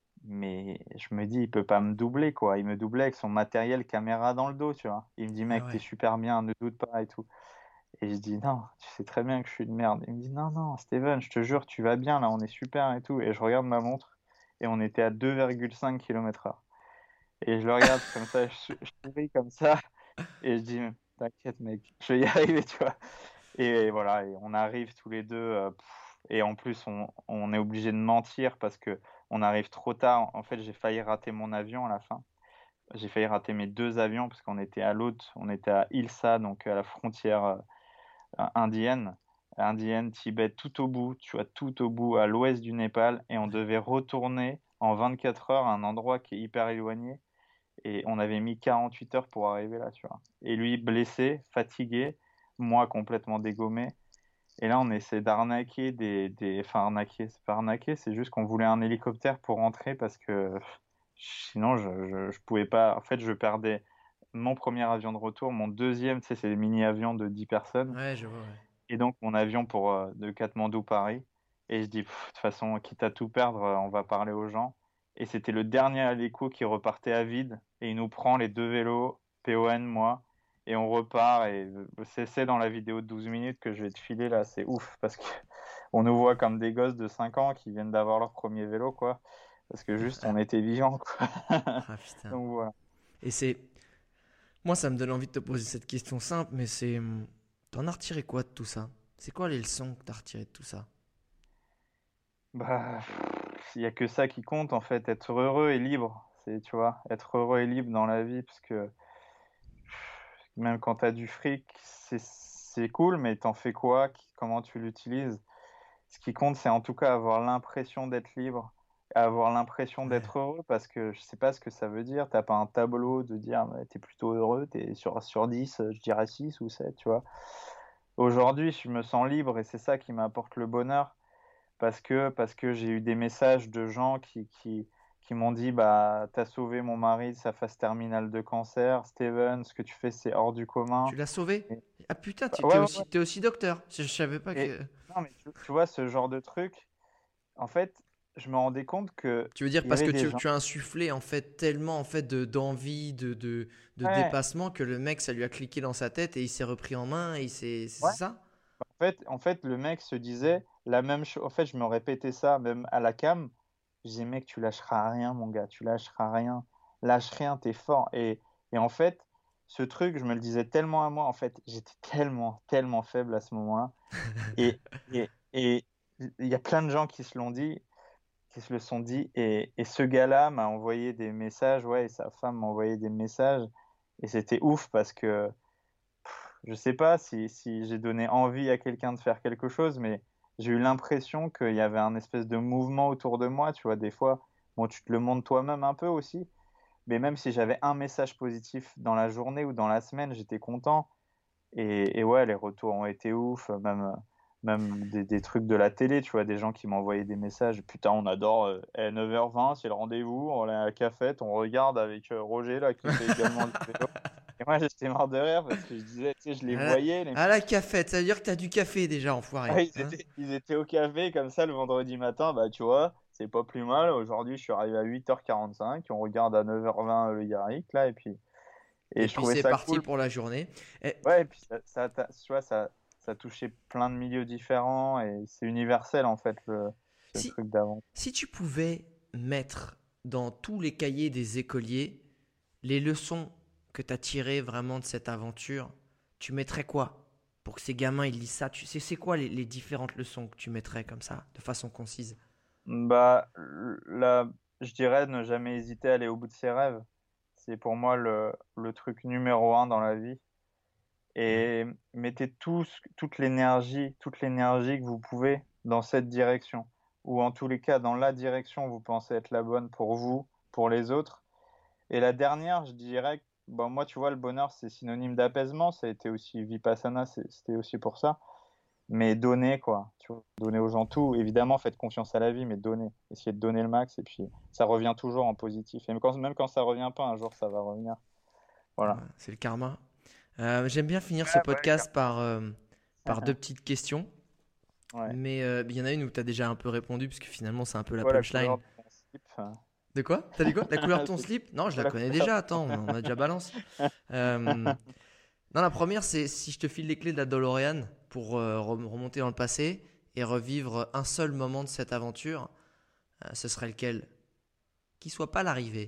mais je me dis, il peut pas me doubler, quoi. Il me doublait avec son matériel caméra dans le dos, tu vois. Il me dit, Ah mec, t'es ouais. super bien, ne doute pas et tout. Et je dis, non, tu sais très bien que je suis une merde. Il me dit, non, non, Steven, je te jure, tu vas bien, là, on est super et tout. Et je regarde ma montre et on était à deux virgule cinq kilomètres heure. Et je le regarde comme ça, je, je souris comme ça et je dis, t'inquiète, mec, je vais y arriver, tu vois. Et voilà, et on arrive tous les deux. euh, pff, et en plus, on, on est obligé de mentir parce que on arrive trop tard. En fait, j'ai failli rater mon avion à la fin. J'ai failli rater mes deux avions parce qu'on était à l'autre, on était à Ilsa, donc à la frontière euh, indienne, indienne, Tibet, tout au bout, tu vois, tout au bout, à l'ouest du Népal, et on Ouais. devait retourner en vingt-quatre heures à un endroit qui est hyper éloigné, et on avait mis quarante-huit heures pour arriver là, tu vois. Et lui, blessé, fatigué, moi complètement dégommé, et là, on essaie d'arnaquer des, des... Enfin, arnaquer, c'est pas arnaquer, c'est juste qu'on voulait un hélicoptère pour rentrer, parce que sinon, je, je, je pouvais pas... En fait, je perdais mon premier avion de retour, mon deuxième, tu sais, c'est des mini-avions de dix personnes, Ouais, je vois, ouais. et donc mon avion pour euh, de Katmandou-Paris. Et je dis, pff, de toute façon, quitte à tout perdre, euh, on va parler aux gens. Et c'était le dernier Aleco qui repartait à vide. Et il nous prend les deux vélos, P O N, moi. Et on repart. Et euh, c'est c'est dans la vidéo de douze minutes que je vais te filer là. C'est ouf. Parce que on nous voit comme des gosses de cinq ans qui viennent d'avoir leur premier vélo, quoi. Parce que juste, on était vivants, quoi. Ah putain. Donc voilà. Et c'est... Moi, ça me donne envie de te poser cette question simple, mais c'est... hum, T'en as retiré quoi de tout ça? C'est quoi les leçons que tu as retirées de tout ça? Bah, il n'y a que ça qui compte en fait, être heureux et libre. C'est, tu vois, être heureux et libre dans la vie, parce que même quand tu as du fric, c'est, c'est cool, mais t'en fais quoi? Qui- Comment tu l'utilises? Ce qui compte, c'est en tout cas avoir l'impression d'être libre, avoir l'impression Ouais. d'être heureux, parce que je sais pas ce que ça veut dire. T'as pas un tableau de dire, tu t'es plutôt heureux, t'es sur, sur dix, euh, je dirais six ou sept, tu vois. Aujourd'hui, je me sens libre et c'est ça qui m'apporte le bonheur. Parce que, parce que j'ai eu des messages de gens qui, qui, qui m'ont dit, bah, t'as sauvé mon mari de sa phase terminale de cancer, Steven, ce que tu fais, c'est hors du commun. Tu l'as sauvé? Et- Ah putain, tu ouais, es ouais, aussi, ouais. t'es aussi docteur. Je, je savais pas Et, que. non, mais tu, tu vois, ce genre de truc, en fait, je me rendais compte que Tu veux dire il y parce avait que des tu, gens. tu as insufflé en fait tellement en fait de d'envie, de, de, de Ouais, dépassement que le mec ça lui a cliqué dans sa tête et il s'est repris en main et il s'est. C'est ouais. c'est ça? En fait, en fait, le mec se disait la même chose. En fait, je me répétais ça, même à la cam. Je disais, mec, tu lâcheras rien, mon gars, tu lâcheras rien. Lâche rien, t'es fort. Et, et en fait, ce truc, je me le disais tellement à moi. En fait, j'étais tellement, tellement faible à ce moment-là. Et et et il y a plein de gens qui se l'ont dit, qui se le sont dit. Et, et ce gars-là m'a envoyé des messages, ouais, et sa femme m'a envoyé des messages. Et c'était ouf parce que je sais pas si, si j'ai donné envie à quelqu'un de faire quelque chose, mais j'ai eu l'impression qu'il y avait un espèce de mouvement autour de moi. Tu vois, des fois, bon, tu te le montres toi-même un peu aussi, mais même si j'avais un message positif dans la journée ou dans la semaine, j'étais content. Et, et ouais, les retours ont été ouf, même, même des, des trucs de la télé, tu vois, des gens qui m'envoyaient des messages. Putain, on adore, euh, eh, neuf heures vingt, c'est le rendez-vous, on est à la cafette, on regarde avec euh, Roger, là, qui fait également du vélo. Et moi, j'étais mort de rire parce que je disais, tu sais, je les À la, voyais, les à la cafette, ça veut dire que t'as du café déjà, ah, enfoiré. ils Hein. étaient, ils étaient au café comme ça le vendredi matin, bah tu vois, c'est pas plus mal. Aujourd'hui, je suis arrivé à huit heures quarante-cinq, on regarde à neuf heures vingt le Yarrick là, et puis et Et je puis trouvais c'est ça parti cool. pour la journée. Et Ouais, et puis ça, ça, t'a- tu vois, ça, ça touchait plein de milieux différents et c'est universel en fait le, ce si, truc d'avant. si tu pouvais mettre dans tous les cahiers des écoliers les leçons que tu as tirées vraiment de cette aventure, tu mettrais quoi pour que ces gamins ils lisent ça? Tu sais, c'est quoi les, les différentes leçons que tu mettrais comme ça, de façon concise? Bah là, je dirais ne jamais hésiter à aller au bout de ses rêves. C'est pour moi le, le truc numéro un dans la vie. Ouais. Et mettez tous, toute l'énergie, toute l'énergie que vous pouvez dans cette direction, ou en tous les cas dans la direction où vous pensez être la bonne pour vous, pour les autres. Et la dernière, je dirais, que, bon, moi, tu vois, le bonheur, c'est synonyme d'apaisement, ça a été aussi Vipassana, c'est- c'était aussi pour ça. Mais donner, quoi, tu vois, donner aux gens tout. Évidemment, faites confiance à la vie, mais donner. Essayez de donner le max, et puis ça revient toujours en positif. Et même quand, même quand ça revient pas, un jour, ça va revenir. Ouais, Voilà. c'est le karma. Euh, j'aime bien finir ce Ouais, ouais, podcast par, euh, par deux car- petites questions. ouais. Mais euh, il y en a une où tu as déjà un peu répondu, puisque finalement c'est un peu C'est la quoi la punchline. couleur de ton slip? Enfin, De quoi? T'as dit quoi? La couleur de ton c'est slip? Non, je quoi la la connais couleur déjà. de Attends, ton- on en a déjà balance. Euh, non, la première, c'est si je te file les clés de la DeLorean pour euh, rem- remonter dans le passé et revivre un seul moment de cette aventure, euh, ce serait lequel? Qui soit pas l'arrivée.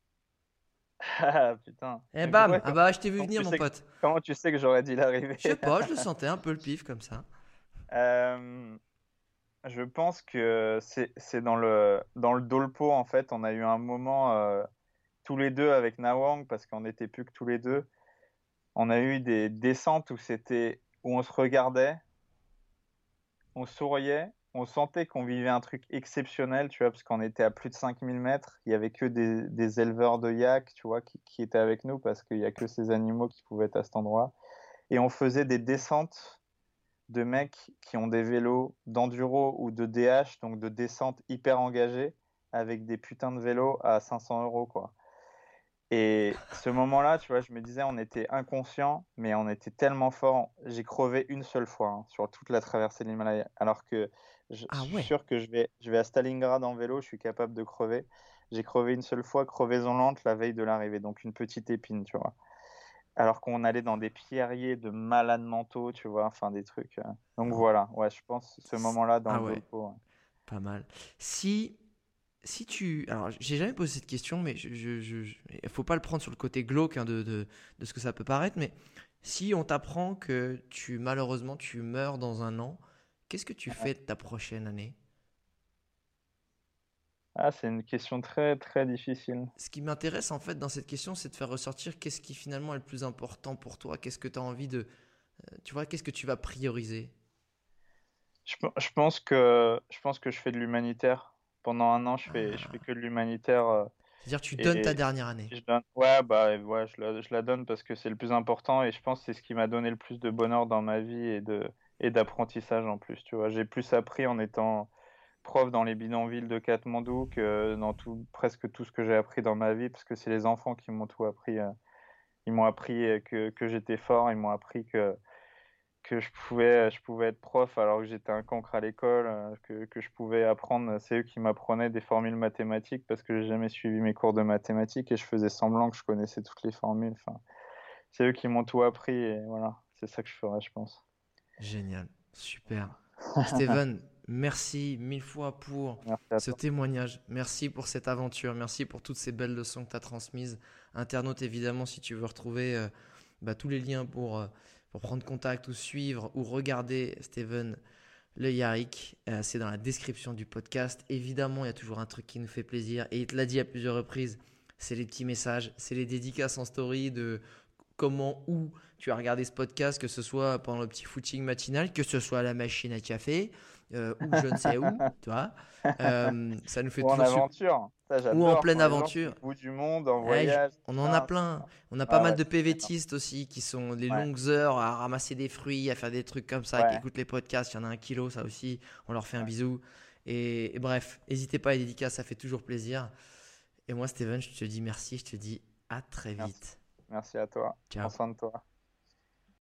Ah putain. Eh Mais bam! pourquoi Ah comment, bah, je t'ai vu comment venir, tu mon sais que, pote. comment tu sais que j'aurais dû l'arriver? Je sais pas, je le sentais un peu le pif comme ça. Euh, je pense que c'est c'est dans le dans le Dolpo en fait, on a eu un moment euh, tous les deux avec Nawang parce qu'on n'était plus que tous les deux. On a eu des descentes où c'était où on se regardait, on souriait, on sentait qu'on vivait un truc exceptionnel, tu vois, parce qu'on était à plus de cinq mille mètres. Il y avait que des, des éleveurs de yaks, tu vois, qui, qui étaient avec nous parce qu'il y a que ces animaux qui pouvaient être à cet endroit. Et on faisait des descentes de mecs qui ont des vélos d'enduro ou de D H, donc de descente hyper engagée, avec des putains de vélos à cinq cents euros, quoi. Et ce moment-là, tu vois, je me disais, on était inconscient, mais on était tellement fort. J'ai crevé une seule fois hein, sur toute la traversée de l'Himalaya. Alors que je Ah suis ouais. sûr que je vais, je vais à Stalingrad en vélo, je suis capable de crever. J'ai crevé une seule fois, crevaison lente la veille de l'arrivée, donc une petite épine, tu vois. Alors qu'on allait dans des pierriers de malades mentaux, tu vois, enfin des trucs. euh. Donc Non. voilà, ouais, je pense ce moment-là dans Ah le ouais, Dolpo. Ouais. pas mal. Si, si tu... Alors, j'ai jamais posé cette question, mais je, je, je- je- il faut pas le prendre sur le côté glauque hein, de, de, de ce que ça peut paraître, mais Si on t'apprend que tu malheureusement tu meurs dans un an, qu'est-ce que tu fais de ta prochaine année? Ah, c'est une question très très difficile. Ce qui m'intéresse en fait dans cette question, c'est de faire ressortir qu'est-ce qui finalement est le plus important pour toi, qu'est-ce que tu as envie de, euh, tu vois, qu'est-ce que tu vas prioriser? Je, pe- je pense que je pense que je fais de l'humanitaire. Pendant un an, je fais je fais Ah, que de l'humanitaire euh, c'est-à-dire tu donnes ta et dernière année. je donne. Ouais, bah ouais, je la, je la donne parce que c'est le plus important et je pense que c'est ce qui m'a donné le plus de bonheur dans ma vie et de et d'apprentissage en plus. Tu vois, j'ai plus appris en étant prof dans les bidonvilles de Katmandou que dans tout presque tout ce que j'ai appris dans ma vie parce que c'est les enfants qui m'ont tout appris. euh, Ils m'ont appris euh, que que j'étais fort. Ils m'ont appris que que je pouvais, je pouvais être prof alors que j'étais un cancre à l'école, euh, que, que je pouvais apprendre. C'est eux qui m'apprenaient des formules mathématiques parce que j'ai jamais suivi mes cours de mathématiques et je faisais semblant que je connaissais toutes les formules. Enfin, c'est eux qui m'ont tout appris et voilà, c'est ça que je ferais, je pense. Génial, super. Steven, merci mille fois pour Merci à ce toi. témoignage. Merci pour cette aventure. Merci pour toutes ces belles leçons que tu as transmises. Internaute, évidemment, si tu veux retrouver euh, bah, tous les liens pour, euh, pour prendre contact ou suivre ou regarder Steven Le Yarrick, euh, c'est dans la description du podcast. Évidemment, il y a toujours un truc qui nous fait plaisir et il te l'a dit à plusieurs reprises. C'est les petits messages, c'est les dédicaces en story de comment, où tu as regardé ce podcast, que ce soit pendant le petit footing matinal, que ce soit à la machine à café, euh, ou je ne sais où, tu vois. Euh, ça nous fait Ou en toujours super. aventure, ça Ou en j'adore pleine quand les gens sont aventure. au bout du monde, en Ouais, je- voyage, tout on en a ça. plein. On a pas Ah mal ouais, de c'est excellent. P V Tistes aussi qui sont les Ouais, longues heures à ramasser des fruits, à faire des trucs comme ça, qui ouais, écoutent les podcasts. Il y en a un kilo, ça aussi. On leur fait un ouais. bisou. Et, et bref, n'hésitez pas à les dédicaces, ça fait toujours plaisir. Et moi, Steven, je te dis merci, je te dis à très Merci, vite. merci à toi. Prends Ciao. soin de toi.